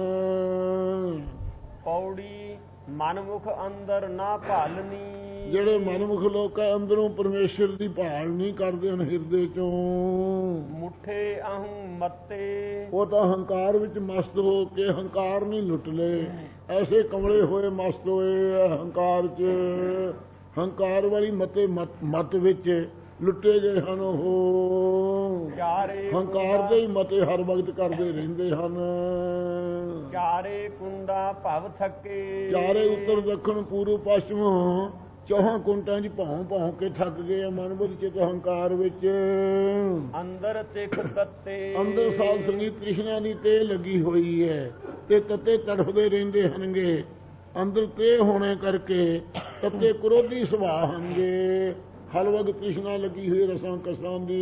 ਪੌੜੀ ਮਨਮੁਖ ਅੰਦਰ ਨਾ ਭਾਲਨੀ। ਜਿਹੜੇ ਮਨਮੁਖ ਲੋਕ ਹੈ ਅੰਦਰੋਂ ਪਰਮੇਸ਼ਰ ਦੀ ਭਾਲ ਨਹੀਂ ਕਰਦੇ ਹਨ ਹਿਰਦੇ ਚੋਂ। ਮੁੱਠੇ ਅਹੰ ਮੱਤੇ। ਉਹ ਤਾਂ ਹੰਕਾਰ ਵਿੱਚ ਮਸਤ ਹੋ ਕੇ ਹੰਕਾਰ ਨਹੀਂ ਲੁੱਟ ਲਏ। ਐਸੇ ਕਮਲੇ ਹੋਏ ਮਸਤ ਹੋਏ ਹੰਕਾਰ 'ਚ, ਹੰਕਾਰ ਵਾਲੀ ਮਤੇ ਮਤ ਵਿੱਚ ਲੁੱਟੇ ਗਏ ਹਨ। ਉਹ ਹੰਕਾਰ ਦੇ ਹੀ ਮਤੇ ਹਰ ਵਕਤ ਕਰਦੇ ਰਹਿੰਦੇ ਹਨ। ਚਾਰੇ ਕੁੰਡਾ ਭਵ ਥੱਕੇ। ਚਾਰੇ ਉੱਤਰ ਦੱਖਣ ਪੂਰਬ ਪੱਛਮ ਚੌਹਾਂ ਕੁੰਟਾਂ 'ਚ ਭੌਂ ਭੌਂ ਕੇ ਥੱਕ ਗਏ ਆ ਮਨ ਬੁੱਧ ਚਿਤ ਹੰਕਾਰ ਵਿੱਚ। ਅੰਦਰ ਤਿਖ ਤੱਤੇ। ਅੰਦਰ ਸਾਧ ਸੰਗੀਤ ਤ੍ਰਿਸ਼ਨਾ ਦੀ ਤੇਹ ਲੱਗੀ ਹੋਈ ਹੈ ਤੇ ਤੱਤੇ ਤੜਫਦੇ ਰਹਿੰਦੇ ਹਨਗੇ। ਅੰਦਰ ਤੇਹ ਹੋਣੇ ਕਰਕੇ ਤੱਤੇ ਕ੍ਰੋਧੀ ਸੁਭਾਅ ਹਨਗੇ। ਹਰ ਵਕਤ ਤ੍ਰਿਸ਼ਨਾ ਲੱਗੀ ਹੋਈ ਰਸਾਂ ਕਸਾਂ ਦੀ।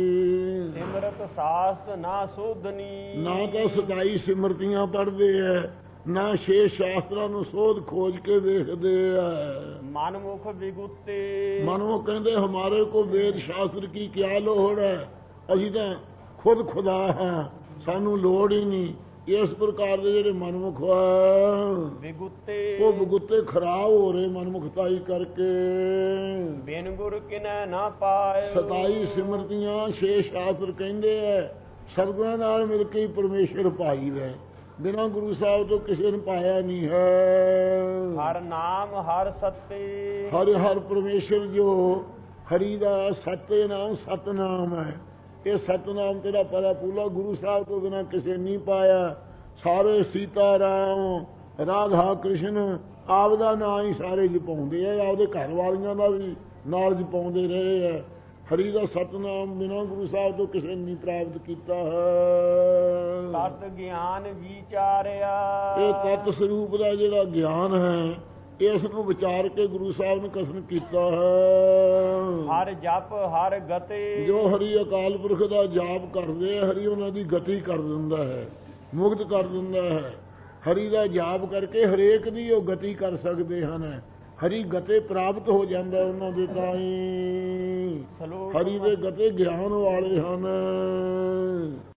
ਸਿਮਰਤ ਸਾਸਤ ਨਾ ਸੋਧਨੀ। ਨਾ ਤਾਂ ਸਤਾਈ ਸਿਮਰਤੀਆਂ ਪੜ੍ਹਦੇ ਐ, ਨਾ ਛੇ ਸ਼ਾਸਤਰਾਂ ਨੂੰ ਸੋਧ ਖੋਜ ਕੇ ਵੇਖਦੇ ਆ। ਮਨਮੁਖ ਵਿਗੁੱਤੇ। ਮਨਮੁਖ ਕਹਿੰਦੇ ਹਮਾਰੇ ਕੋ ਵੇਦ ਸ਼ਾਸਤਰ ਕੀ ਕਿਆ ਲੋੜ ਹੈ, ਅਸੀਂ ਤਾਂ ਖੁਦ ਖੁਦਾ ਹਾਂ, ਸਾਨੂੰ ਲੋੜ ਹੀ ਨਹੀਂ। ਇਸ ਪ੍ਰਕਾਰ ਦੇ ਜਿਹੜੇ ਮਨਮੁਖ ਵਿਗੁੱਤੇ, ਉਹ ਵਿਗੁੱਤੇ ਖਰਾਬ ਹੋ ਰਹੇ ਮਨਮੁਖਤਾਈ ਕਰਕੇ। ਬਿਨ ਗੁਰ ਕਿਨੈ ਨਾ ਪਾਏ। ਸਤਾਈ ਸਿਮਰਤੀਆਂ ਛੇ ਸ਼ਾਸਤਰ ਕਹਿੰਦੇ ਐ ਸਤਿਗੁਰਾਂ ਨਾਲ ਮਿਲ ਕੇ ਹੀ ਪਰਮੇਸ਼ਰ ਪਾਈ ਰਹੇ, ਬਿਨਾਂ ਗੁਰੂ ਸਾਹਿਬ ਤੋਂ ਕਿਸੇ ਨੇ ਪਾਇਆ ਨਹੀਂ ਹੈ। ਹਰ ਨਾਮ ਹਰ ਸੱਤੇ। ਹਰ ਹਰ ਪਰਮੇਸ਼ਰ ਜੋ ਹਰੀ ਦਾ ਸੱਤੇ ਨਾਮ ਸਤਨਾਮ ਹੈ। ਇਹ ਸਤਨਾਮ ਤੇਰਾ ਪਰਾ ਪੂਲਾ ਗੁਰੂ ਸਾਹਿਬ ਤੋਂ ਬਿਨਾਂ ਕਿਸੇ ਨਹੀਂ ਪਾਇਆ। ਸਾਰੇ ਸੀਤਾ ਰਾਮ ਰਾਧਾ ਕ੍ਰਿਸ਼ਨ ਆਪਦਾ ਨਾਂ ਹੀ ਸਾਰੇ ਜਪਾਉਂਦੇ ਆ, ਆਪਦੇ ਘਰ ਵਾਲੀਆਂ ਦਾ ਵੀ ਨਾਲ ਜਪਾਉਂਦੇ ਰਹੇ ਆ। ਹਰੀ ਦਾ ਸਤਨਾਮ ਬਿਨਾਂ ਗੁਰੂ ਸਾਹਿਬ ਤੋਂ ਕਿਸੇ ਨੇ ਨਹੀਂ ਪ੍ਰਾਪਤ ਕੀਤਾ ਹੈ। ਤਤ ਗਿਆਨ ਵਿਚਾਰਿਆ। ਇਹ ਤਤ ਸਰੂਪ ਦਾ ਜਿਹੜਾ ਗਿਆਨ ਹੈ ਇਸ ਨੂੰ ਵਿਚਾਰ ਕੇ ਗੁਰੂ ਸਾਹਿਬ ਨੇ ਕਥਨ ਕੀਤਾ ਹੈ। ਹਰ ਜਪ ਹਰ ਗਤੇ। ਜੋ ਹਰੀ ਅਕਾਲ ਪੁਰਖ ਦਾ ਜਾਪ ਕਰਦੇ ਆ ਹਰੀ ਉਹਨਾਂ ਦੀ ਗਤੀ ਕਰ ਦਿੰਦਾ ਹੈ, ਮੁਕਤ ਕਰ ਦਿੰਦਾ ਹੈ। ਹਰੀ ਦਾ ਜਾਪ ਕਰਕੇ ਹਰੇਕ ਦੀ ਉਹ ਗਤੀ ਕਰ ਸਕਦੇ ਹਨ। ਹਰੀ ਗਤੇ ਪ੍ਰਾਪਤ ਹੋ ਜਾਂਦਾ ਉਹਨਾਂ ਦੇ ਤਾਂ ਹੀ। ਹਰੀ ਦੇ ਗਤੇ ਗਿਆਨ ਵਾਲੇ ਹਨ।